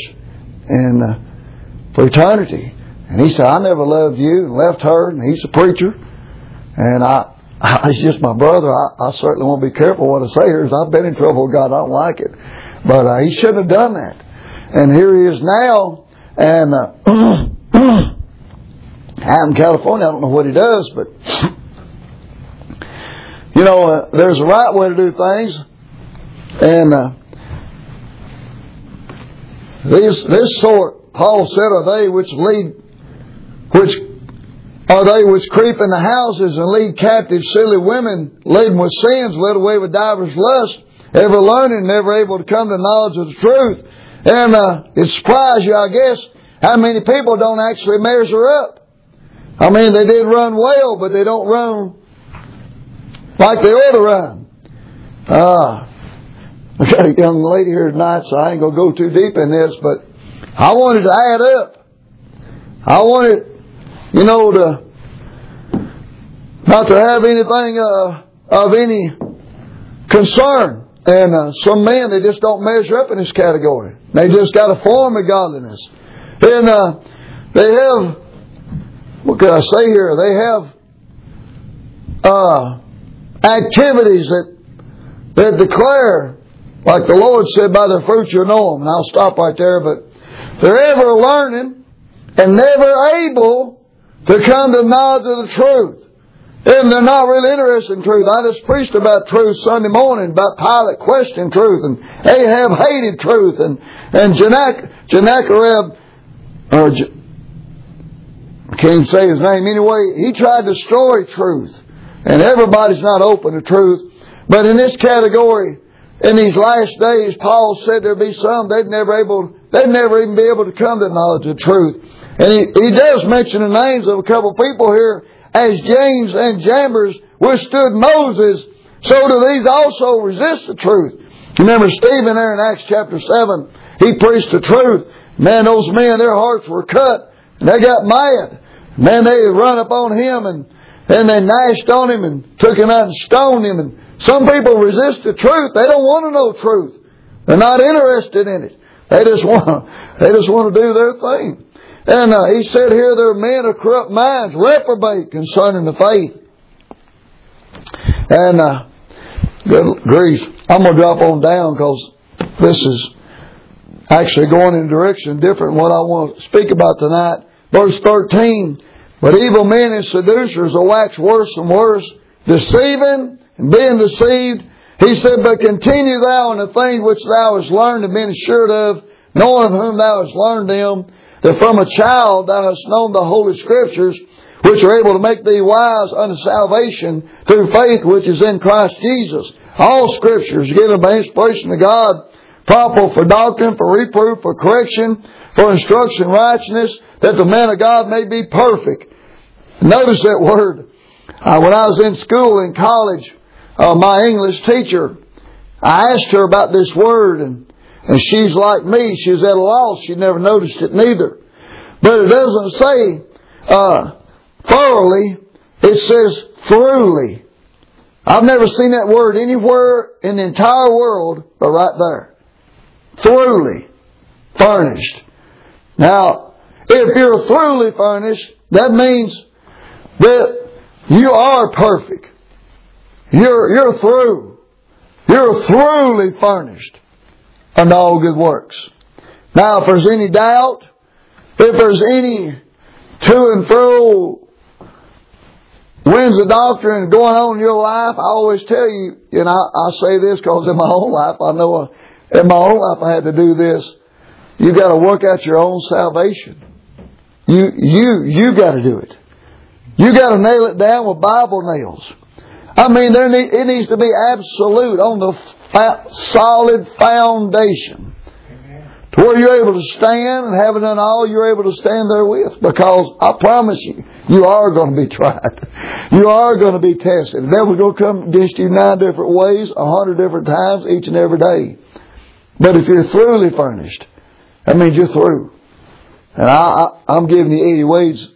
and for eternity. And he said, I never loved you, and left her, and he's a preacher. And he's just my brother. I certainly won't be careful what I say here, because I've been in trouble with God. I don't like it. But he shouldn't have done that. And here he is now, and out in California, I don't know what he does, but there's a right way to do things, and this sort, Paul said, are they which creep in the houses and lead captive silly women, laden with sins, led away with divers lusts, ever learning, never able to come to knowledge of the truth. And it surprised you, I guess, how many people don't actually measure up. I mean, they did run well, but they don't run like they ought to run. I got a young lady here tonight, so I ain't going to go too deep in this, but I wanted to add up. I wanted, to not to have anything of any concern. And some men, they just don't measure up in this category. They just got a form of godliness. And they have, what can I say here? They have activities that declare, like the Lord said, by their fruits you'll know them. And I'll stop right there. But they're ever learning and never able to come to knowledge of the truth. And they're not really interested in truth. I just preached about truth Sunday morning, about Pilate questioning truth, and Ahab hated truth, and Sennacherib, or I can't even say his name anyway, he tried to destroy truth. And everybody's not open to truth. But in this category, in these last days, Paul said there'd be some, they'd never even be able to come to the knowledge of truth. And he does mention the names of a couple of people here. As James and Jambres withstood Moses, so do these also resist the truth. Remember Stephen there in Acts chapter 7, he preached the truth. Man, those men, their hearts were cut, and they got mad. Man, they run up on him, and they gnashed on him, and took him out and stoned him. And some people resist the truth. They don't want to know truth. They're not interested in it. They just want to do their thing. And he said here, there are men of corrupt minds, reprobate concerning the faith. And good grief, I'm going to drop on down because this is actually going in a direction different than what I want to speak about tonight. Verse 13, but evil men and seducers will wax worse and worse, deceiving and being deceived. He said, but continue thou in the things which thou hast learned and been assured of, knowing of whom thou hast learned them, that from a child thou hast known the Holy Scriptures, which are able to make thee wise unto salvation through faith which is in Christ Jesus. All Scripture is given by inspiration of God, proper for doctrine, for reproof, for correction, for instruction in righteousness, that the man of God may be perfect. Notice that word. When I was in school, in college, my English teacher, I asked her about this word, and she's like me. She's at a loss. She never noticed it neither. But it doesn't say thoroughly. It says throughly. I've never seen that word anywhere in the entire world but right there. Throughly furnished. Now, if you're throughly furnished, that means that you are perfect. You're through. You're throughly furnished unto all good works. Now, if there's any doubt, if there's any to and fro winds of doctrine going on in your life, I always tell you, and I say this because in my own life, I know in my own life I had to do this. You got to work out your own salvation. You got to do it. You got to nail it down with Bible nails. I mean, it needs to be absolute on the solid foundation. To where you're able to stand, and having done all, you're able to stand there with. Because I promise you, you are going to be tried. You are going to be tested. The devil's going to come against you 9 different ways, 100 different times, each and every day. But if you're thoroughly furnished, that means you're through. And I'm giving you Eddie Wade's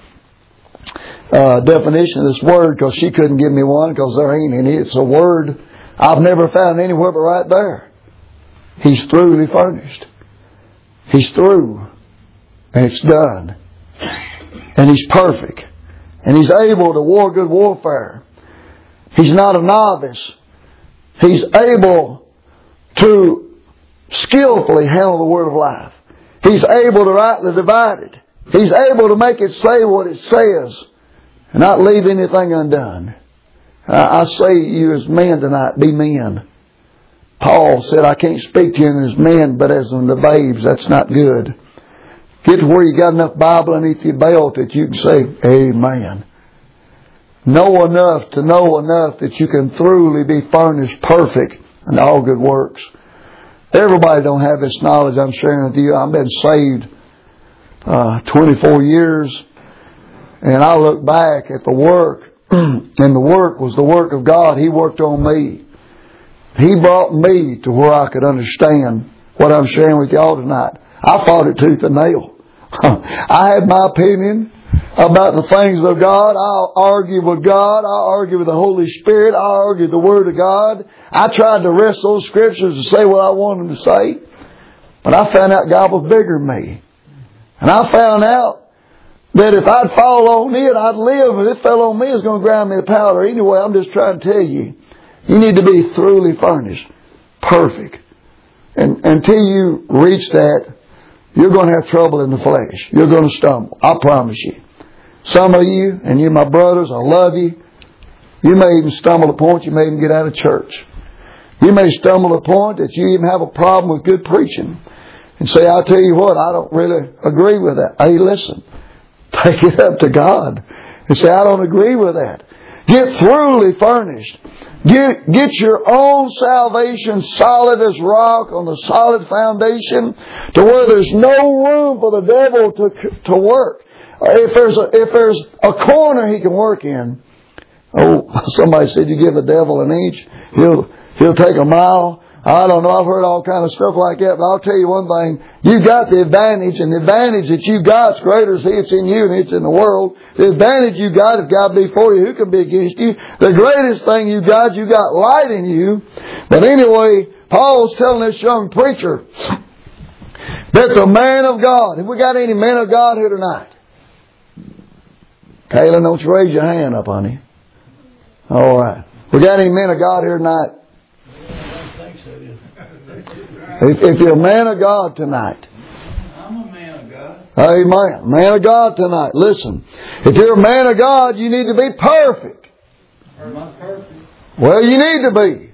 definition of this word, because she couldn't give me one, because there ain't any. It's a word I've never found anywhere but right there. He's thoroughly furnished. He's through. And it's done. And He's perfect. And He's able to war good warfare. He's not a novice. He's able to skillfully handle the word of life. He's able to rightly divide it. He's able to make it say what it says and not leave anything undone. I say to you as men tonight, be men. Paul said, I can't speak to you as men, but as in the babes. That's not good. Get to where you got enough Bible underneath your belt that you can say, amen. Know enough to know enough that you can thoroughly be furnished perfect in all good works. Everybody don't have this knowledge I'm sharing with you. I've been saved 24 years. And I look back at the work, and the work was the work of God. He worked on me. He brought me to where I could understand what I'm sharing with y'all tonight. I fought it tooth and nail. I had my opinion about the things of God. I'll argue with God. I'll argue with the Holy Spirit. I'll argue the Word of God. I tried to wrest those Scriptures to say what I wanted them to say. But I found out God was bigger than me. And I found out that if I'd fall on it, I'd live. If it fell on me, it's going to grind me to powder. Anyway, I'm just trying to tell you, you need to be thoroughly furnished. Perfect. And until you reach that, you're going to have trouble in the flesh. You're going to stumble. I promise you. Some of you, and you're my brothers, I love you. You may even stumble to the point you may even get out of church. You may stumble to the point that you even have a problem with good preaching. and say, I'll tell you what, I don't really agree with that. Hey, listen, take it up to God and say, I don't agree with that. Get thoroughly furnished. Get your own salvation solid as rock on the solid foundation to where there's no room for the devil to work. If there's a corner he can work in, somebody said you give the devil an inch, he'll take a mile. I don't know, I've heard all kind of stuff like that, but I'll tell you one thing, you got the advantage, and the advantage that you got is greater as it's in you and it's in the world. The advantage you got, if God be for you, who can be against you? The greatest thing you got light in you. But anyway, Paul's telling this young preacher that the man of God, have we got any men of God here tonight? Kayla, don't you raise your hand up, honey. All right. We got any men of God here tonight? If you're a man of God tonight. I'm a man of God. Amen. Man of God tonight. Listen. If you're a man of God, you need to be perfect. Am I perfect? Well, you need to be.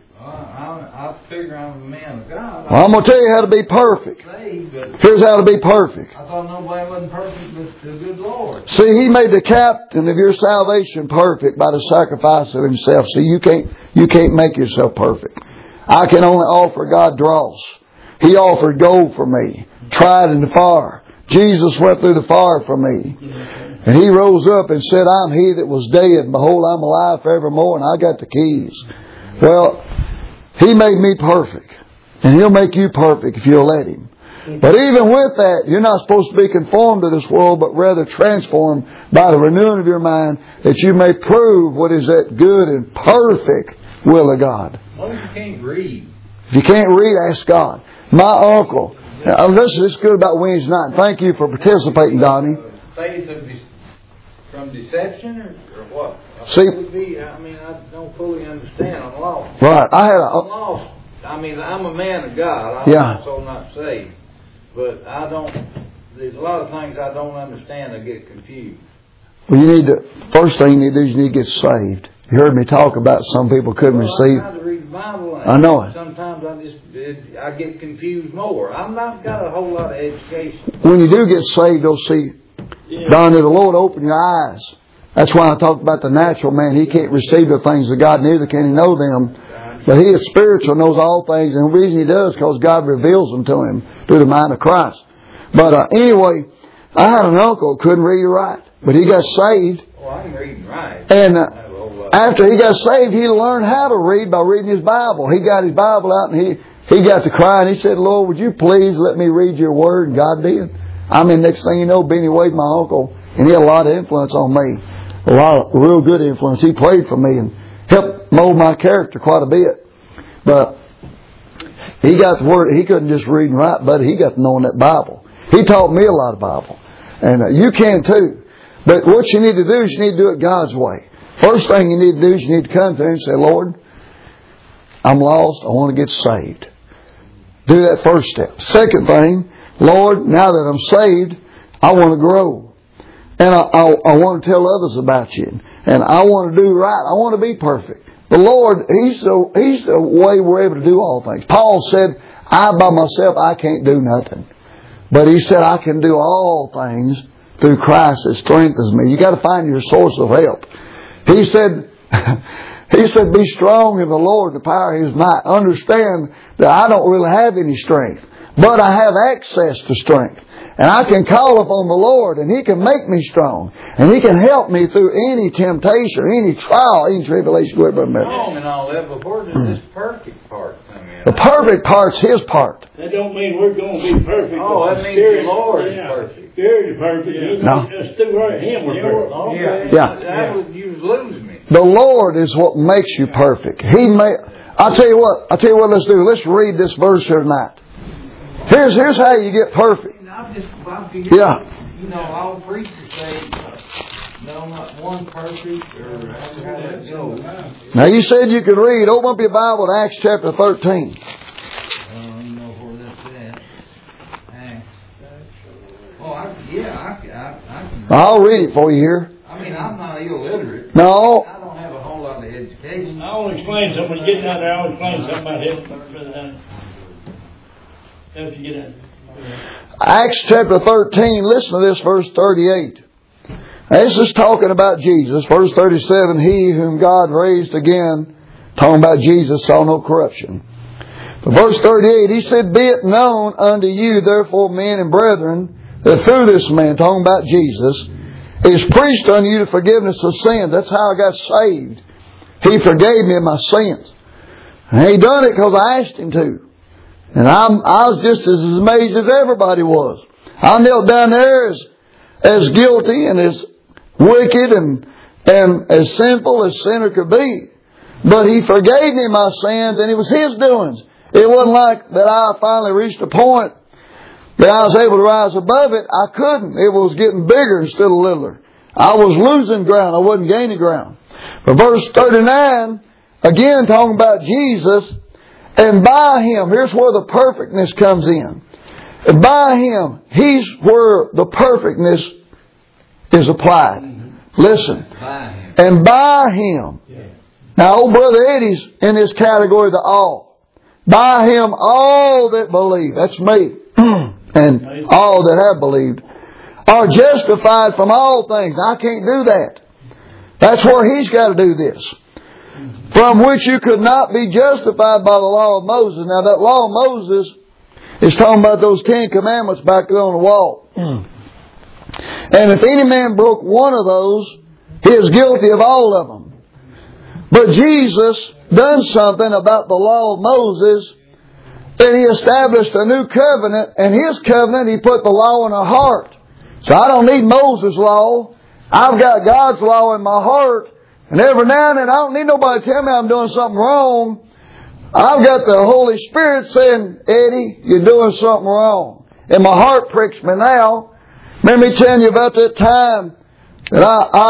I figure I'm a man of God. Well, I'm going to tell you how to be perfect. Here's how to be perfect. I thought nobody wasn't perfect but the good Lord. See, He made the captain of your salvation perfect by the sacrifice of Himself. See, you can't make yourself perfect. I can only offer God dross. He offered gold for me, tried in the fire. Jesus went through the fire for me. And He rose up and said, I'm He that was dead, and behold, I'm alive forevermore, and I got the keys. Well, He made me perfect. And He'll make you perfect if you'll let Him. But even with that, you're not supposed to be conformed to this world, but rather transformed by the renewing of your mind, that you may prove what is that good and perfect will of God. What if you can't read? If you can't read, ask God. My uncle, this is good about Wednesday night. Thank you for participating, Donnie. Faith from deception or what? See, I don't fully understand. I'm lost. right. I'm lost. I'm a man of God. I'm also not saved. But there's a lot of things I don't understand. I get confused. Well, first thing you need to do is you need to get saved. You heard me talk about some people couldn't receive. I try to read the Bible. I know it. Sometimes I get confused more. I've not got a whole lot of education. When you do get saved, you'll see, Donnie, the Lord open your eyes. That's why I talked about the natural man. He can't receive the things of God, neither can he know them. But he is spiritual, knows all things, and the reason he does is because God reveals them to him through the mind of Christ. But anyway, I had an uncle who couldn't read or write, but he got saved. Oh, I can read and write. And after he got saved, he learned how to read by reading his Bible. He got his Bible out and he got to cry and he said, Lord, would you please let me read your word? And God did. Next thing you know, Benny Wade, my uncle, and he had a lot of influence on me. A lot of real good influence. He prayed for me and helped mold my character quite a bit. But he got the word. He couldn't just read and write, but he got to know that Bible. He taught me a lot of Bible. And you can too. But what you need to do is you need to do it God's way. First thing you need to do is you need to come to Him and say, Lord, I'm lost. I want to get saved. Do that first step. Second thing, Lord, now that I'm saved, I want to grow. And I want to tell others about you. And I want to do right. I want to be perfect. The Lord, He's the way we're able to do all things. Paul said, I by myself, I can't do nothing. But he said, I can do all things through Christ that strengthens me. You got to find your source of help. He said, be strong in the Lord, the power of His might. Understand that I don't really have any strength, but I have access to strength. And I can call upon the Lord and He can make me strong. And He can help me through any temptation, any trial, any tribulation. Strong and all that, but where does this perfect part come in? The perfect part's His part. That don't mean we're going to be perfect. Oh, that means the Lord is perfect. Spirit is perfect. No. It's through Him we're perfect. Okay. Yeah. That would lose me. The Lord is what makes you perfect. I'll tell you what let's do. Let's read this verse here tonight. Here's how you get perfect. All preachers say, no, not one perfect, or how that goes. Now you said you could read. Open up your Bible to Acts chapter 13. You know where that's at. Acts. I can. I'll read it for you here. I'm not illiterate. No. I don't have a whole lot of education. I want to explain something. When you get down there, I want to explain something about heaven, Brother Donnie. Help you get out. Acts chapter 13, listen to this, verse 38. This is talking about Jesus. Verse 37, He whom God raised again, talking about Jesus, saw no corruption. But verse 38, He said, Be it known unto you, therefore, men and brethren, that through this man, talking about Jesus, is preached unto you the forgiveness of sins. That's how I got saved. He forgave me of my sins. And He done it because I asked Him to. And I was just as amazed as everybody was. I knelt down there as guilty and as wicked and as sinful as sinner could be. But He forgave me my sins, and it was His doings. It wasn't like that I finally reached a point that I was able to rise above it. I couldn't. It was getting bigger instead of littler. I was losing ground. I wasn't gaining ground. But verse 39, again talking about Jesus, and by Him, here's where the perfectness comes in. And by Him, He's where the perfectness is applied. Listen. And by Him. Now, old Brother Eddie's in this category, the all. By Him, all that believe, that's me, and all that have believed, are justified from all things. I can't do that. That's where He's got to do this. From which you could not be justified by the law of Moses. Now, that law of Moses is talking about those 10 commandments back there on the wall. And if any man broke one of those, he is guilty of all of them. But Jesus done something about the law of Moses, and He established a new covenant, and His covenant, He put the law in our heart. So I don't need Moses' law. I've got God's law in my heart, and every now and then I don't need nobody to tell me I'm doing something wrong. I've got the Holy Spirit saying, Eddie, you're doing something wrong. And my heart pricks me now. Let me tell you about that time that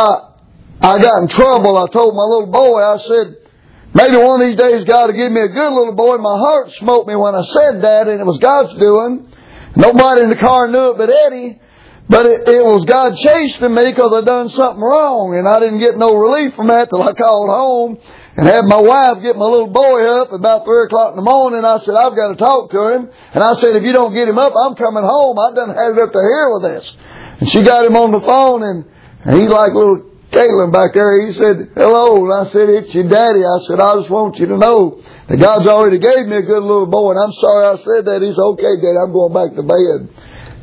I got in trouble. I told my little boy, I said, maybe one of these days God will give me a good little boy. My heart smote me when I said that, and it was God's doing. Nobody in the car knew it but Eddie. But it was God chasing me because I done something wrong. And I didn't get no relief from that till I called home and had my wife get my little boy up about 3 o'clock in the morning. I said, I've got to talk to him. And I said, if you don't get him up, I'm coming home. I done had it up to here with this. And she got him on the phone, and he like little Caitlin back there. He said, hello. And I said, it's your daddy. I said, I just want you to know that God's already gave me a good little boy. And I'm sorry I said that. He's okay, Daddy. I'm going back to bed.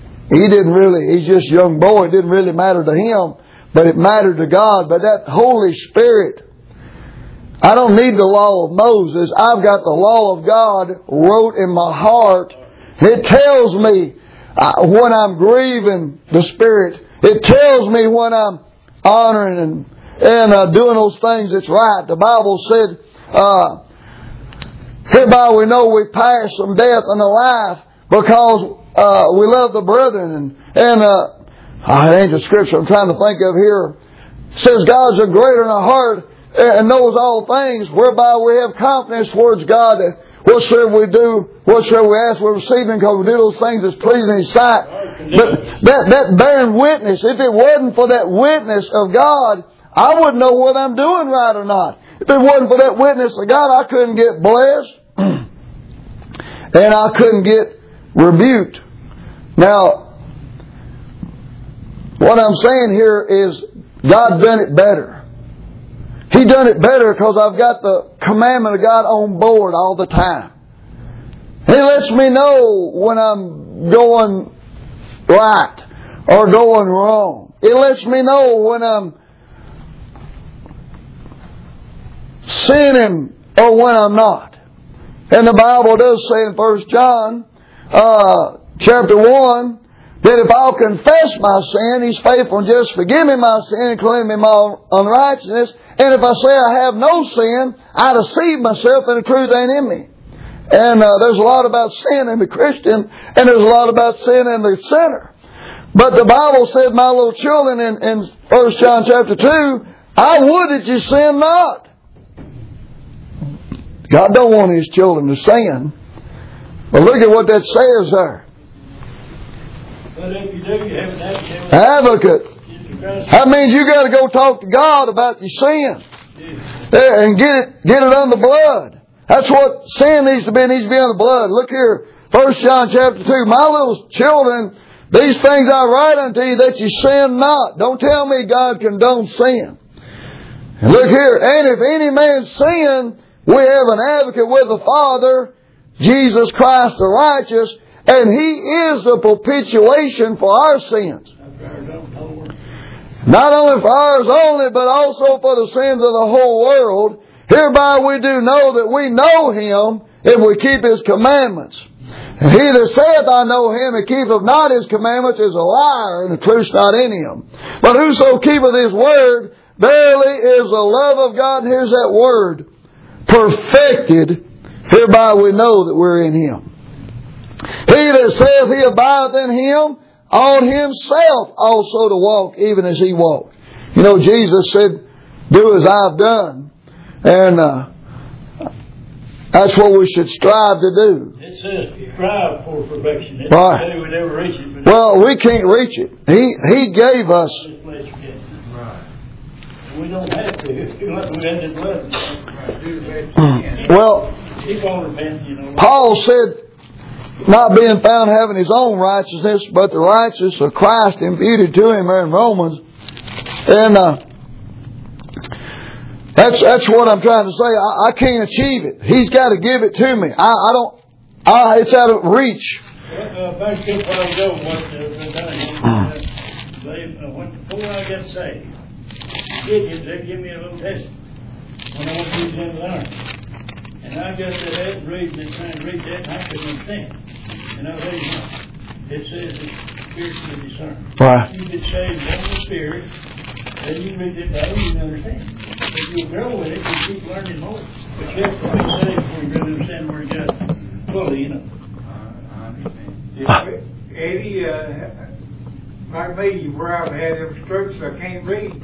He's just a young boy. It didn't really matter to him, but it mattered to God. But that Holy Spirit, I don't need the law of Moses. I've got the law of God wrote in my heart. It tells me when I'm grieving the Spirit. It tells me when I'm honoring and doing those things that's right. The Bible said, hereby we know we pass from death unto life because we love the brethren. And it ain't the scripture I'm trying to think of here. It says God's a greater in our heart and knows all things, whereby we have confidence towards God that whatsoever we do, whatsoever we ask, we're receiving because we do those things that's pleasing in His sight. But that bearing witness, if it wasn't for that witness of God, I wouldn't know whether I'm doing right or not. If it wasn't for that witness of God, I couldn't get blessed. And I couldn't get rebuked. Now, what I'm saying here is God done it better. He done it better because I've got the commandment of God on board all the time. He lets me know when I'm going right or going wrong. It lets me know when I'm sinning or when I'm not. And the Bible does say in 1 John chapter 1 that if I'll confess my sin, He's faithful and just forgive me my sin and cleanse me my unrighteousness. And if I say I have no sin, I deceive myself and the truth ain't in me. And there's a lot about sin in the Christian, and there's a lot about sin in the sinner. But the Bible said, my little children, in 1 John chapter 2, I would that you sin not. God don't want His children to sin. But look at what that says there. But if you do, you have an advocate. That means you got to go talk to God about your sin. And get it under the blood. That's what sin needs to be. It needs to be under the blood. Look here. 1 John chapter 2, my little children, these things I write unto you that you sin not. Don't tell me God condones sin. And look here, and if any man sin, we have an advocate with the Father, Jesus Christ the righteous, and He is the propitiation for our sins. Not only for ours only, but also for the sins of the whole world. Hereby we do know that we know Him if we keep His commandments. And he that saith, I know Him, and keepeth not His commandments, is a liar, and the truth's not in him. But whoso keepeth His word, verily is the love of God. And here's that word, perfected. Hereby we know that we're in Him. He that saith he abideth in Him, ought himself also to walk even as He walked. You know, Jesus said, do as I've done. And that's what we should strive to do. It says strive for perfection. It right. Said we'd never reach it. Well, we can't reach it. He gave us. Right. We don't have to. We have to blood. Well, keep on repenting, you know. Paul said, not being found having his own righteousness, but the righteousness of Christ imputed to him in Romans. And that's what I'm trying to say. I can't achieve it. He's got to give it to me. I don't. It's out of reach. Back to a while ago, before I got saved, they give me a little test when I went to the army. And I got to that reading and trying to read that, and I couldn't understand. And I'll tell you what, it says it's spiritually discerned. Right. You get saved in the Spirit, then you read it Bible, you can understand. If you grow with it, you keep learning more. But you have to be saved before you really understand where God fully, you know. Eddie, like me, where I've had them strokes, I can't read.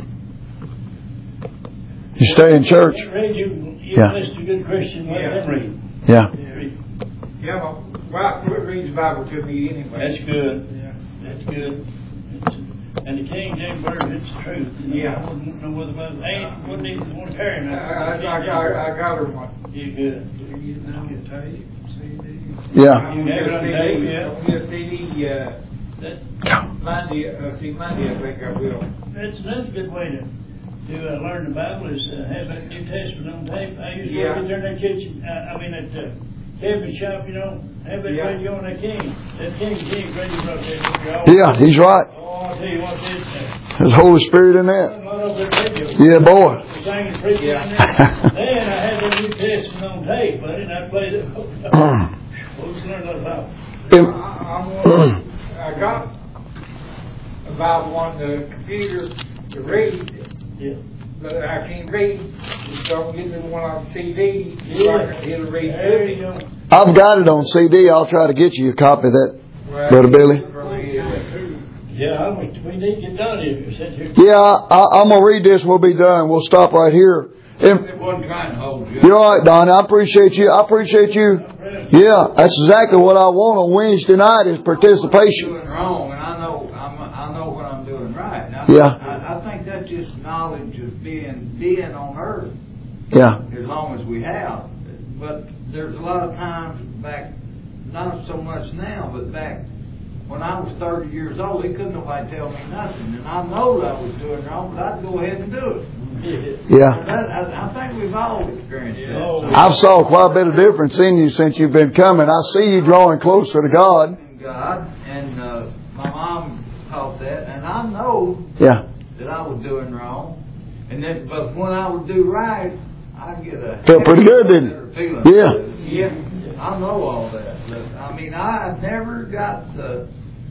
You stay in church. You yeah. listen to good Christian, let them read. Yeah. Yeah, my wife reads the Bible to me anyway. That's good. Yeah. That's good. And the King James Version, it's the truth. You know, yeah. I wouldn't know whether I wouldn't even want to carry them. I got her one. You're good. You get tape, CD. Yeah. You have it on tape, yeah. Get a CD, Monday, I think I will. That's another good way to learn the Bible is have that New Testament on tape. I used to work in that kitchen, at the cabinet shop, you know, have that radio on that King. That King James radio brought that. Yeah, he's right. Oh, I'll tell you what, there's Holy Spirit in that. Yeah, boy. Singing, preaching in there. Then I had the New Testament on tape, buddy, and I played it. What was learn about? I got about one the computer to read. Yeah. But I can't read. Just don't get the one on CD. Yeah. It'll read. There you go. I've got it on CD. I'll try to get you a copy of that, Brother Billy. Yeah, we need to get done here. Yeah, I'm going to read this. We'll be done. We'll stop right here. It wasn't trying to hold you. You're all right, Don. I appreciate you. Yeah, that's exactly what I want on Wednesday night is participation. I'm doing wrong, and I know what I'm doing right. Now, yeah. I think that's just knowledge of being on earth. Yeah. As long as we have. But there's a lot of times back, not so much now, but back when I was 30 years old, they couldn't nobody tell me nothing. And I know that I was doing wrong, but I'd go ahead and do it. Yeah. I think we've all experienced that. I've saw quite a bit of difference in you since you've been coming. I see you drawing closer to God. And my mom taught that, and I know that I was doing wrong. But when I would do right, I get a felt pretty good, didn't it? Yeah. I know all that. But, I mean, I never got the.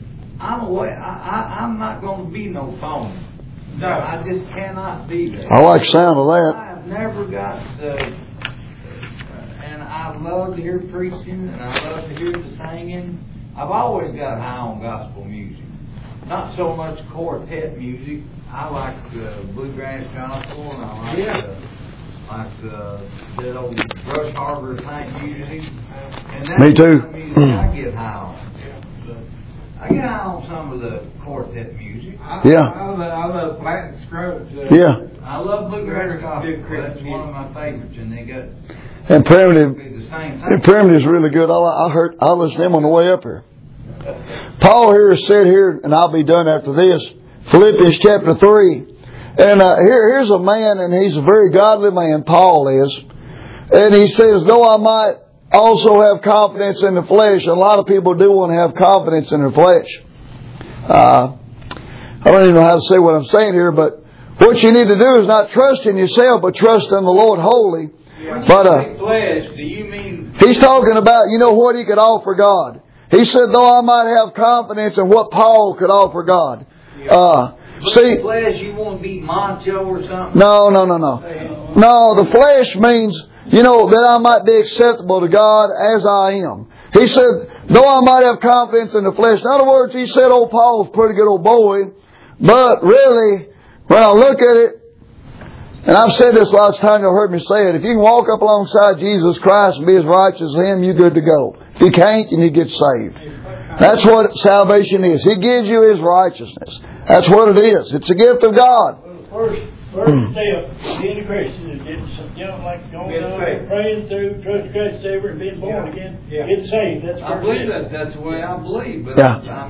I'm not going to be no phony. No, I just cannot be that. I like the sound of that. I've never got the. And I love to hear preaching, and I love to hear the singing. I've always got high on gospel music. Not so much quartet music. I like bluegrass gospel, and I like that old Rush Harbor type music. And that's me too. The music I get high on. I get high on some of the quartet music. I love Platt and Scruggs. I love bluegrass gospel. That's one of my favorites, and they got And primitive. It'd be the same thing. And primitive is really good. I listened to him on the way up here. Paul here said here, and I'll be done after this, Philippians chapter 3. And here's a man, and he's a very godly man, Paul is. And he says, though I might also have confidence in the flesh, and a lot of people do want to have confidence in their flesh. I don't even know how to say what I'm saying here, but what you need to do is not trust in yourself, but trust in the Lord wholly. When But you say flesh, do you mean... he's talking about, what he could offer God. He said, though I might have confidence in what Paul could offer God. See, flesh, you want to be macho or something? No. No, the flesh means, that I might be acceptable to God as I am. He said, though I might have confidence in the flesh. In other words, he said, old Paul's a pretty good old boy. But really, when I look at it, and I've said this last time, you'll heard me say it, if you can walk up alongside Jesus Christ and be as righteous as Him, you're good to go. If you can't, you need to get saved. That's what salvation is. He gives you His righteousness. That's what it is. It's a gift of God. Well, the first step being a Christian is getting, like going down there, praying through, trust Christ Savior, and being born again. Get saved. That's I believe that's the way I believe. But yeah.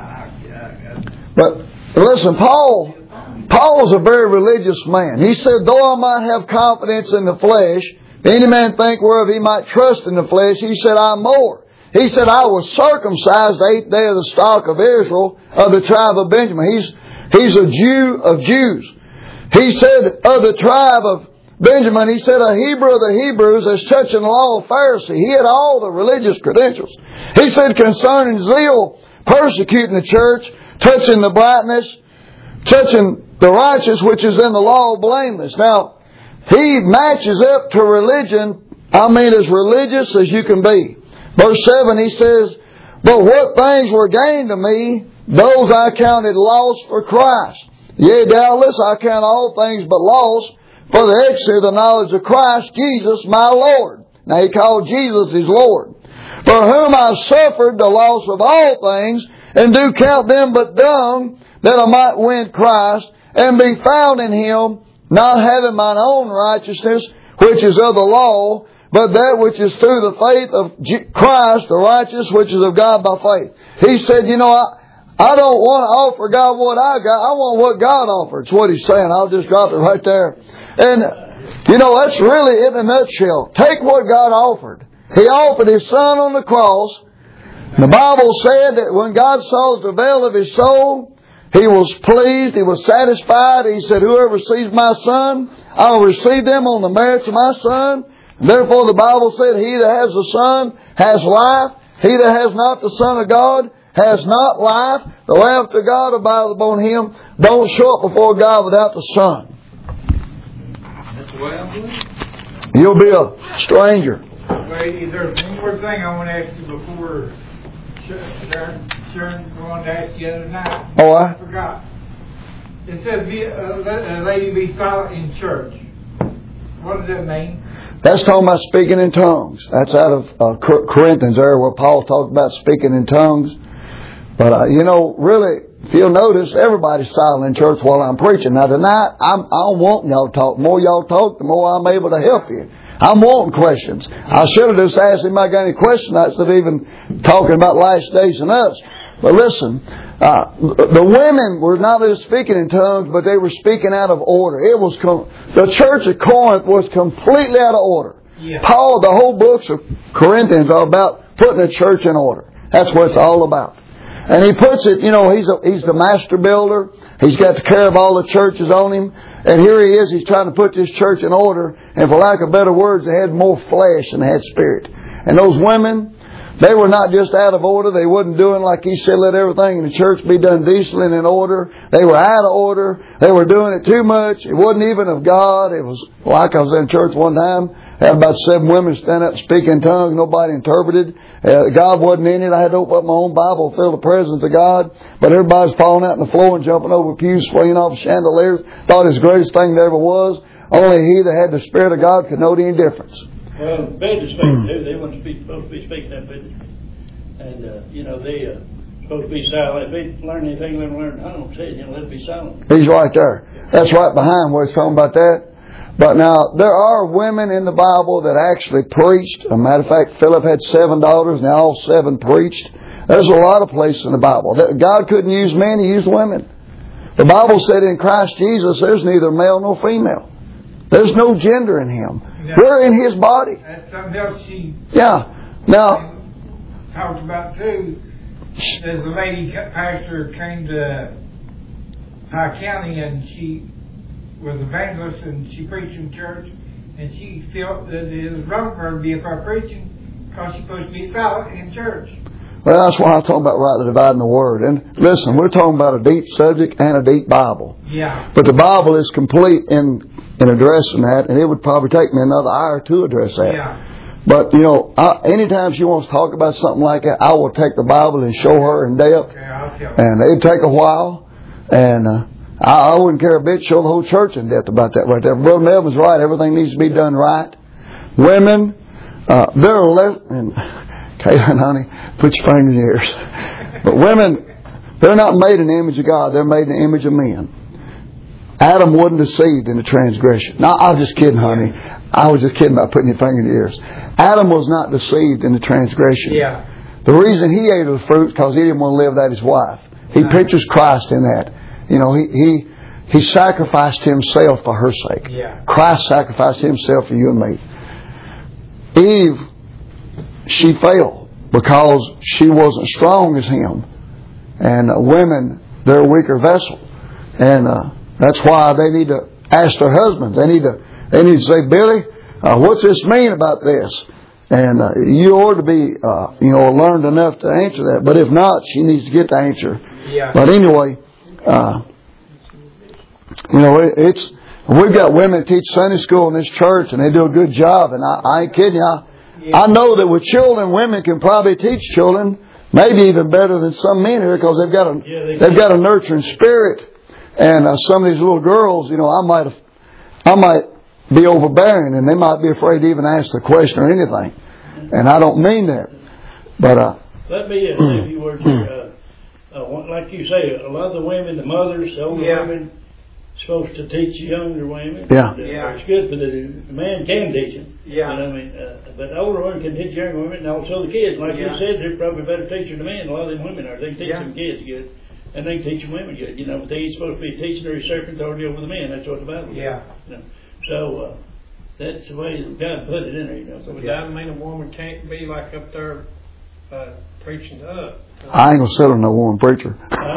But listen, Paul was a very religious man. He said, though I might have confidence in the flesh, any man think whereof he might trust in the flesh, he said, I'm more. He said, I was circumcised the 8th day of the stock of Israel, of the tribe of Benjamin. He's a Jew of Jews. He said, of the tribe of Benjamin, he said, a Hebrew of the Hebrews, as touching the law of Pharisee. He had all the religious credentials. He said, concerning zeal, persecuting the church, touching the brightness, touching the righteous, which is in the law, blameless. Now, he matches up to religion, as religious as you can be. Verse 7, he says, but what things were gained to me, those I counted loss for Christ. Yea, doubtless I count all things but loss for the excellency of the knowledge of Christ Jesus my Lord. Now he called Jesus his Lord. For whom I suffered the loss of all things, and do count them but dung, that I might win Christ, and be found in Him, not having mine own righteousness, which is of the law, but that which is through the faith of Christ, the righteous, which is of God by faith. He said, I don't want to offer God what I got. I want what God offered. It's what he's saying. I'll just drop it right there. And, that's really in a nutshell. Take what God offered. He offered His Son on the cross. The Bible said that when God saw the travail of His soul, He was pleased. He was satisfied. He said, whoever receives my Son, I will receive them on the merits of my Son. Therefore the Bible said, he that has the Son has life. He that has not the Son of God has not life. The wrath of God abideth upon him. Don't show up before God without the Son. That's the way I believe. You'll be a stranger. Well, there's one more thing I want to ask you before Sharon wanted to ask you the other night. Oh, I forgot. It says let a lady be silent in church. What does that mean? That's talking about speaking in tongues. That's out of Corinthians there where Paul talked about speaking in tongues. But, really, if you'll notice, everybody's silent in church while I'm preaching. Now, tonight, I don't want y'all to talk. The more y'all talk, the more I'm able to help you. I'm wanting questions. I should have just asked him if I got any questions instead of even talking about last days and us. But listen, the women were not just speaking in tongues, but they were speaking out of order. The church of Corinth was completely out of order. Yeah. Paul, the whole books of Corinthians are about putting the church in order. That's what it's all about. And he puts it, he's the master builder. He's got the care of all the churches on him. And here he is, he's trying to put this church in order. And for lack of better words, they had more flesh than they had spirit. And those women, they were not just out of order. They wasn't doing like he said, let everything in the church be done decently and in order. They were out of order. They were doing it too much. It wasn't even of God. It was like I was in church one time. Had about 7 women stand up and speak in tongues. Nobody interpreted. God wasn't in it. I had to open up my own Bible, feel the presence of God. But everybody's falling out on the floor and jumping over pews, swinging off chandeliers. Thought it was the greatest thing there ever was. Only he that had the Spirit of God could know the indifference. Well, Baptists speak too. They weren't supposed to be speaking that Baptist. And, they supposed to be silent. If they learn anything, let them learn at home. Say, let them be silent. He's right there. That's right behind where he's talking about that. But now, there are women in the Bible that actually preached. As a matter of fact, Philip had 7 daughters, and all 7 preached. There's a lot of places in the Bible. God couldn't use men, He used women. The Bible said in Christ Jesus, there's neither male nor female. There's no gender in Him. Yeah. We're in His body. That's something else she Now, talked about too. There's a lady pastor came to Pike County, and she was evangelist, and she preached in church, and she felt that it was wrong for her to be up there preaching because she's supposed to be silent in church. Well, that's why I'm talking about rightly dividing the Word. And listen, we're talking about a deep subject and a deep Bible. Yeah. But the Bible is complete in addressing that, and it would probably take me another hour to address that. Yeah. But, anytime she wants to talk about something like that, I will take the Bible and show her in depth. Okay, I'll tell her. And it'd take a while. And I wouldn't care a bit, show the whole church in depth about that right there. Brother Melvin's right. Everything needs to be done right. Women, they're less... Caitlin, honey, put your finger in your ears. But women, they're not made in the image of God. They're made in the image of men. Adam wasn't deceived in the transgression. No, I was just kidding, honey. I was just kidding about putting your finger in your ears. Adam was not deceived in the transgression. Yeah. The reason he ate of the fruit is because he didn't want to live without his wife. He pictures Christ in that. He sacrificed himself for her sake. Yeah. Christ sacrificed himself for you and me. Eve, she failed because she wasn't strong as him. And women, they're a weaker vessel. And that's why they need to ask their husbands. They need to say, Billy, what's this mean about this? And you ought to be, learned enough to answer that. But if not, she needs to get the answer. Yeah. But anyway, we've got women that teach Sunday school in this church, and they do a good job. And I ain't kidding you. I know that with children, women can probably teach children, maybe even better than some men here, because they've got a nurturing spirit. And some of these little girls, I might be overbearing, and they might be afraid to even ask the question or anything. And I don't mean that. But let me say a few words here. Like you say, a lot of the women, the mothers, the older women, supposed to teach younger women. Yeah. It's good, but the man can teach them. Yeah. You know what I mean? But older women can teach younger women, and also the kids. Like you said, they're probably better teachers than men. A lot of them women are. They can teach them kids good, and they can teach them women good. But they ain't supposed to be teaching or usurping authority over the men. That's what the Bible says. So that's the way God put it in there. So would that mean a woman can't be like up there preaching up? I ain't gonna sit on no woman preacher.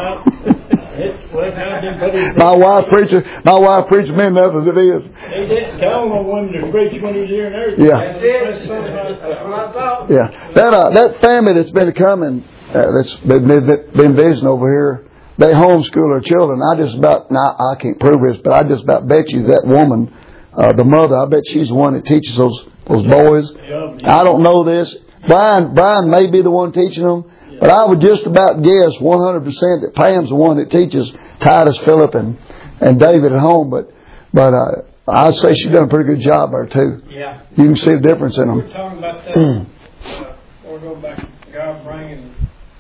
My wife preaches me enough as it is. He didn't call on women to preach when he's here on earth. That's what I thought. Yeah. That family that's been coming, that's been visiting over here, they homeschool their children. I can't prove this, but I just about bet you that woman, the mother, I bet she's the one that teaches those boys. I don't know this. Brian may be the one teaching them. But I would just about guess 100% that Pam's the one that teaches Titus, Philip, and David at home. But I'd say she's done a pretty good job there too. Yeah. You can see the difference in them. We're talking about that. We'll go back to God bringing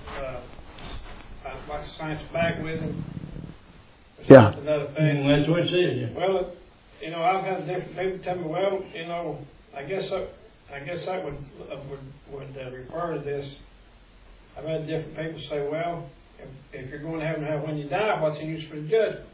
like science back with Him. Yeah. Another thing. That's what it says. Well, I've had different people tell me, well, I guess that would refer to this. I've had different people say, well, if you're going to heaven when you die, what's the use for the judgment?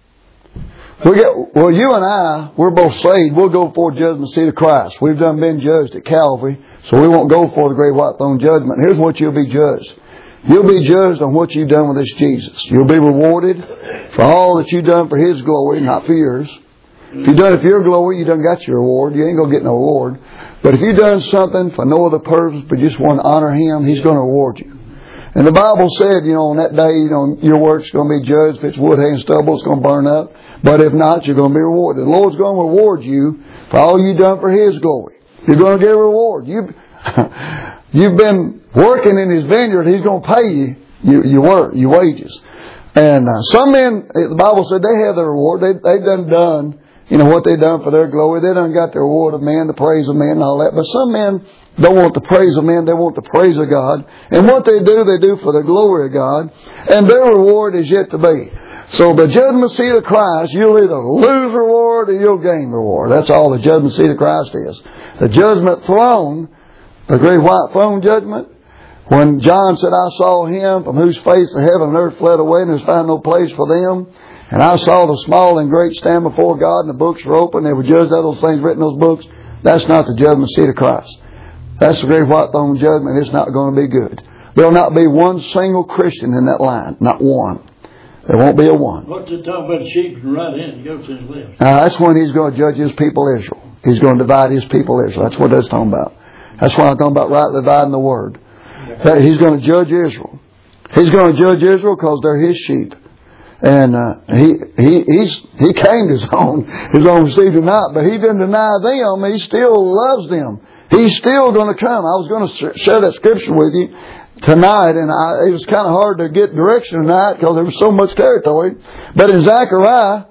You and I, we're both saved. We'll go before judgment seat of Christ. We've been judged at Calvary, so we won't go for the great white throne judgment. Here's what you'll be judged. You'll be judged on what you've done with this Jesus. You'll be rewarded for all that you've done for His glory, not for yours. If you've done it for your glory, you done got your reward. You ain't going to get no reward. But if you've done something for no other purpose but just want to honor Him, He's going to reward you. And the Bible said, on that day, your work's going to be judged. If it's wood, hay, and stubble, it's going to burn up. But if not, you're going to be rewarded. The Lord's going to reward you for all you've done for His glory. You're going to get a reward. You've been working in His vineyard. He's going to pay you your wages. And some men, the Bible said, they have their reward. They've done what they've done for their glory. They done got the reward of man, the praise of man, and all that. But some men don't want the praise of men. They want the praise of God. And what they do for the glory of God. And their reward is yet to be. So the judgment seat of Christ, you'll either lose reward or you'll gain reward. That's all the judgment seat of Christ is. The judgment throne, the great white throne judgment, when John said, I saw him from whose face the heaven and earth fled away and there was found no place for them. And I saw the small and great stand before God and the books were open. They were judged out of those things written in those books. That's not the judgment seat of Christ. That's the great white throne judgment. It's not going to be good. There will not be one single Christian in that line. Not one. There won't be a one. What's it talking about? Sheep from right hand and goats in his left. That's when He's going to judge His people Israel. He's going to divide His people Israel. That's what that's talking about. That's why I'm talking about rightly dividing the word. That He's going to judge Israel. He's going to judge Israel because they're His sheep. And He came to His own received Him not, but He didn't deny them. He still loves them. He's still going to come. I was going to share that scripture with you tonight, and it was kind of hard to get direction tonight because there was so much territory. But in Zechariah,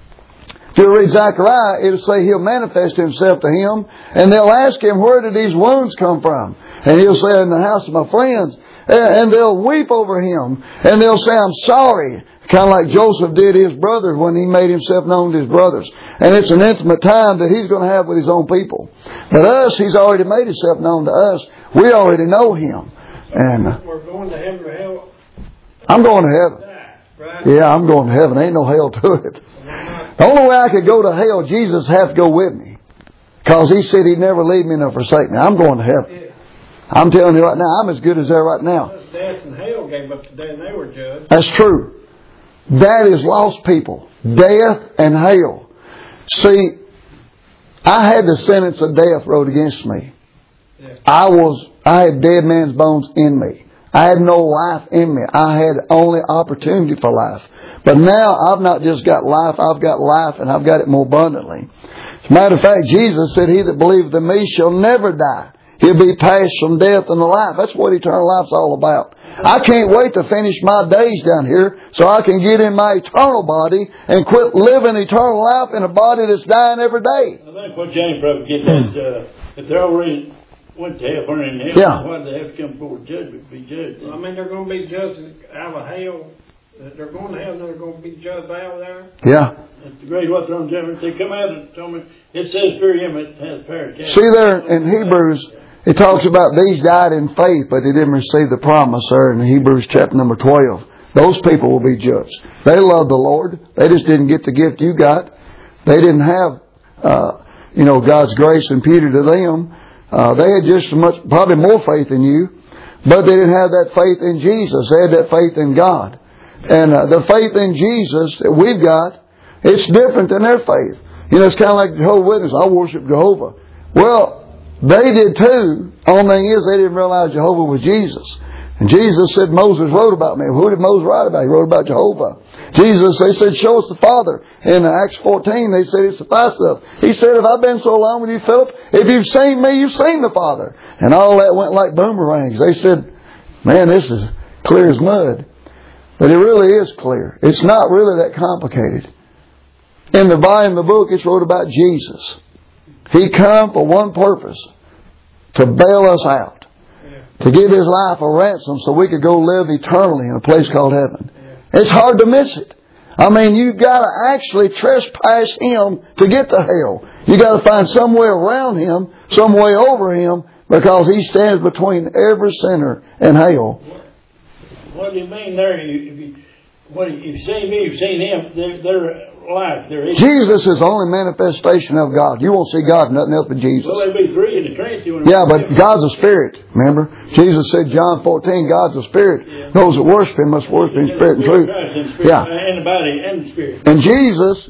if you read Zechariah, it'll say He'll manifest Himself to him, and they'll ask Him, where did these wounds come from? And He'll say, in the house of my friends. And they'll weep over Him, and they'll say, I'm sorry. Kind of like Joseph did his brothers when he made himself known to his brothers. And it's an intimate time that he's going to have with his own people. But us, He's already made Himself known to us. We already know Him. And we're going to heaven or hell. I'm going to heaven. Right? Yeah, I'm going to heaven. Ain't no hell to it. The only way I could go to hell, Jesus has to go with me. Because He said He'd never leave me nor forsake me. I'm going to heaven. I'm telling you right now, I'm as good as there right now. Death and hell gave up the day and they were judged. That's true. That is lost people. Death and hell. See, I had the sentence of death wrote against me. Yeah. I had dead man's bones in me. I had no life in me. I had only opportunity for life. But now I've not just got life, I've got life and I've got it more abundantly. As a matter of fact, Jesus said, He that believeth in me shall never die. He'll be passed from death into life. That's what eternal life's all about. I can't wait to finish my days down here so I can get in my eternal body and quit living eternal life in a body that's dying every day. I think what James probably gets at, if they're already went to hell, or in hell, why do they have to come forward judgment to be judged? I mean, they're going to be judged out of hell. They're going to hell and they're going to be judged out of there. Yeah. At the great white throne judgment, they come out and told me, it says, fear Him that has power. See there in Hebrews, it talks about these died in faith, but they didn't receive the promise there in Hebrews chapter number 12. Those people will be judged. They love the Lord. They just didn't get the gift you got. They didn't have, God's grace imputed to them. They had just as much, probably more faith in you, but they didn't have that faith in Jesus. They had that faith in God. And the faith in Jesus that we've got, it's different than their faith. It's kind of like Jehovah's Witness. I worship Jehovah. Well, they did too. Only thing is they didn't realize Jehovah was Jesus. And Jesus said, Moses wrote about me. Who did Moses write about? He wrote about Jehovah. They said, show us the Father. In Acts 14, they said, it suffices us. He said, if I've been so long with you, Philip, if you've seen me, you've seen the Father. And all that went like boomerangs. They said, man, this is clear as mud. But it really is clear. It's not really that complicated. In the volume of the book, it's wrote about Jesus. He come for one purpose, to bail us out, to give His life a ransom so we could go live eternally in a place called heaven. It's hard to miss it. I mean, you've got to actually trespass Him to get to hell. You've got to find some way around Him, some way over Him, because He stands between every sinner and hell. What do you mean there? If you've seen me, you've seen Him, they're life. Jesus is the only manifestation of God. You won't see God nothing else but Jesus. Well, there'll be three in the Trinity. Yeah, but God's a spirit. Remember, Jesus said, John 14, God's a spirit. Yeah. Those that worship Him must worship in spirit and truth. Yeah, and the body and the spirit. And Jesus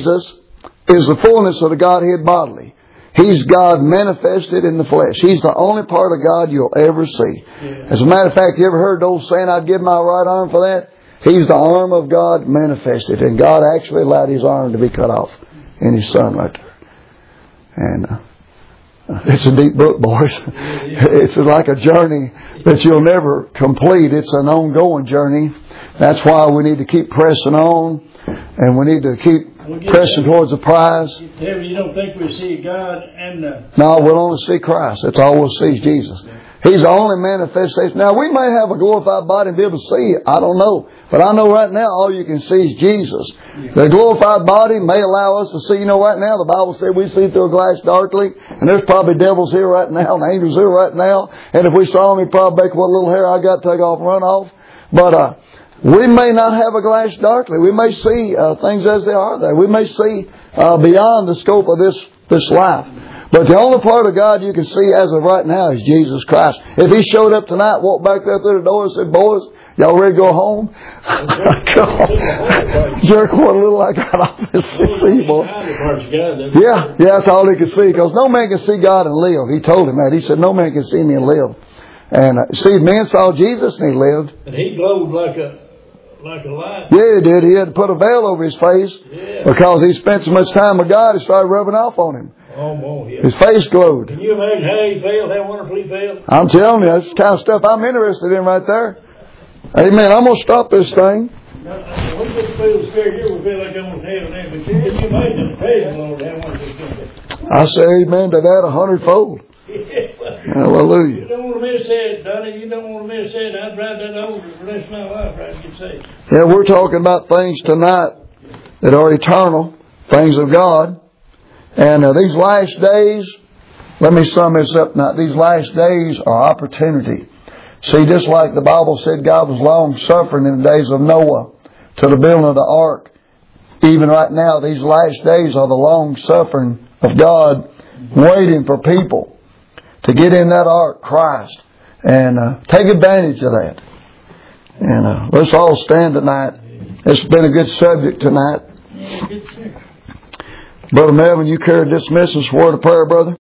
is the fullness of the Godhead bodily. He's God manifested in the flesh. He's the only part of God you'll ever see. Yeah. As a matter of fact, you ever heard the old saying, I'd give my right arm for that? He's the arm of God manifested. And God actually allowed His arm to be cut off in His Son right there. And it's a deep book, boys. It's like a journey that you'll never complete. It's an ongoing journey. That's why we need to keep pressing on. And we need to keep pressing towards the prize. Heaven, you don't think we see God and No, we'll only see Christ. That's all we'll see is Jesus. He's the only manifestation. Now, we may have a glorified body and be able to see it. I don't know. But I know right now all you can see is Jesus. The glorified body may allow us to see. Right now the Bible said we see through a glass darkly. And there's probably devils here right now and angels here right now. And if we saw them, he'd probably make what little hair I got take off and run off. But we may not have a glass darkly. We may see things as they are there. We may see beyond the scope of this life. But the only part of God you can see as of right now is Jesus Christ. If He showed up tonight, walked back there through the door and said, "Boys, y'all ready to go home?" Jerk one little I got off this see, boy. Yeah, that's all he could see. Because no man can see God and live. He told him that. He said, "No man can see me and live." And see, men saw Jesus and he lived. And he glowed like a light. Yeah, he did. He had to put a veil over his face because he spent so much time with God. It started rubbing off on him. His face glowed. Can you imagine how he felt? How wonderfully he felt? I'm telling you, that's the kind of stuff I'm interested in right there. Amen. I'm going to stop this thing. We just feel the Spirit here. We feel like going to heaven. But can you imagine the praise, Lord, how wonderful it's going to be? I say amen to that 100-fold. Hallelujah. You don't want to miss that, Donnie. You don't want to miss that. I'd ride that over for the rest of my life right to get saved. Yeah, we're talking about things tonight that are eternal, things of God. And these last days, let me sum this up now. These last days are opportunity. See, just like the Bible said God was long suffering in the days of Noah to the building of the ark. Even right now, these last days are the long suffering of God waiting for people to get in that ark, Christ. And take advantage of that. And let's all stand tonight. It's been a good subject tonight. Brother Melvin, you care to dismiss us for a word of prayer, brother?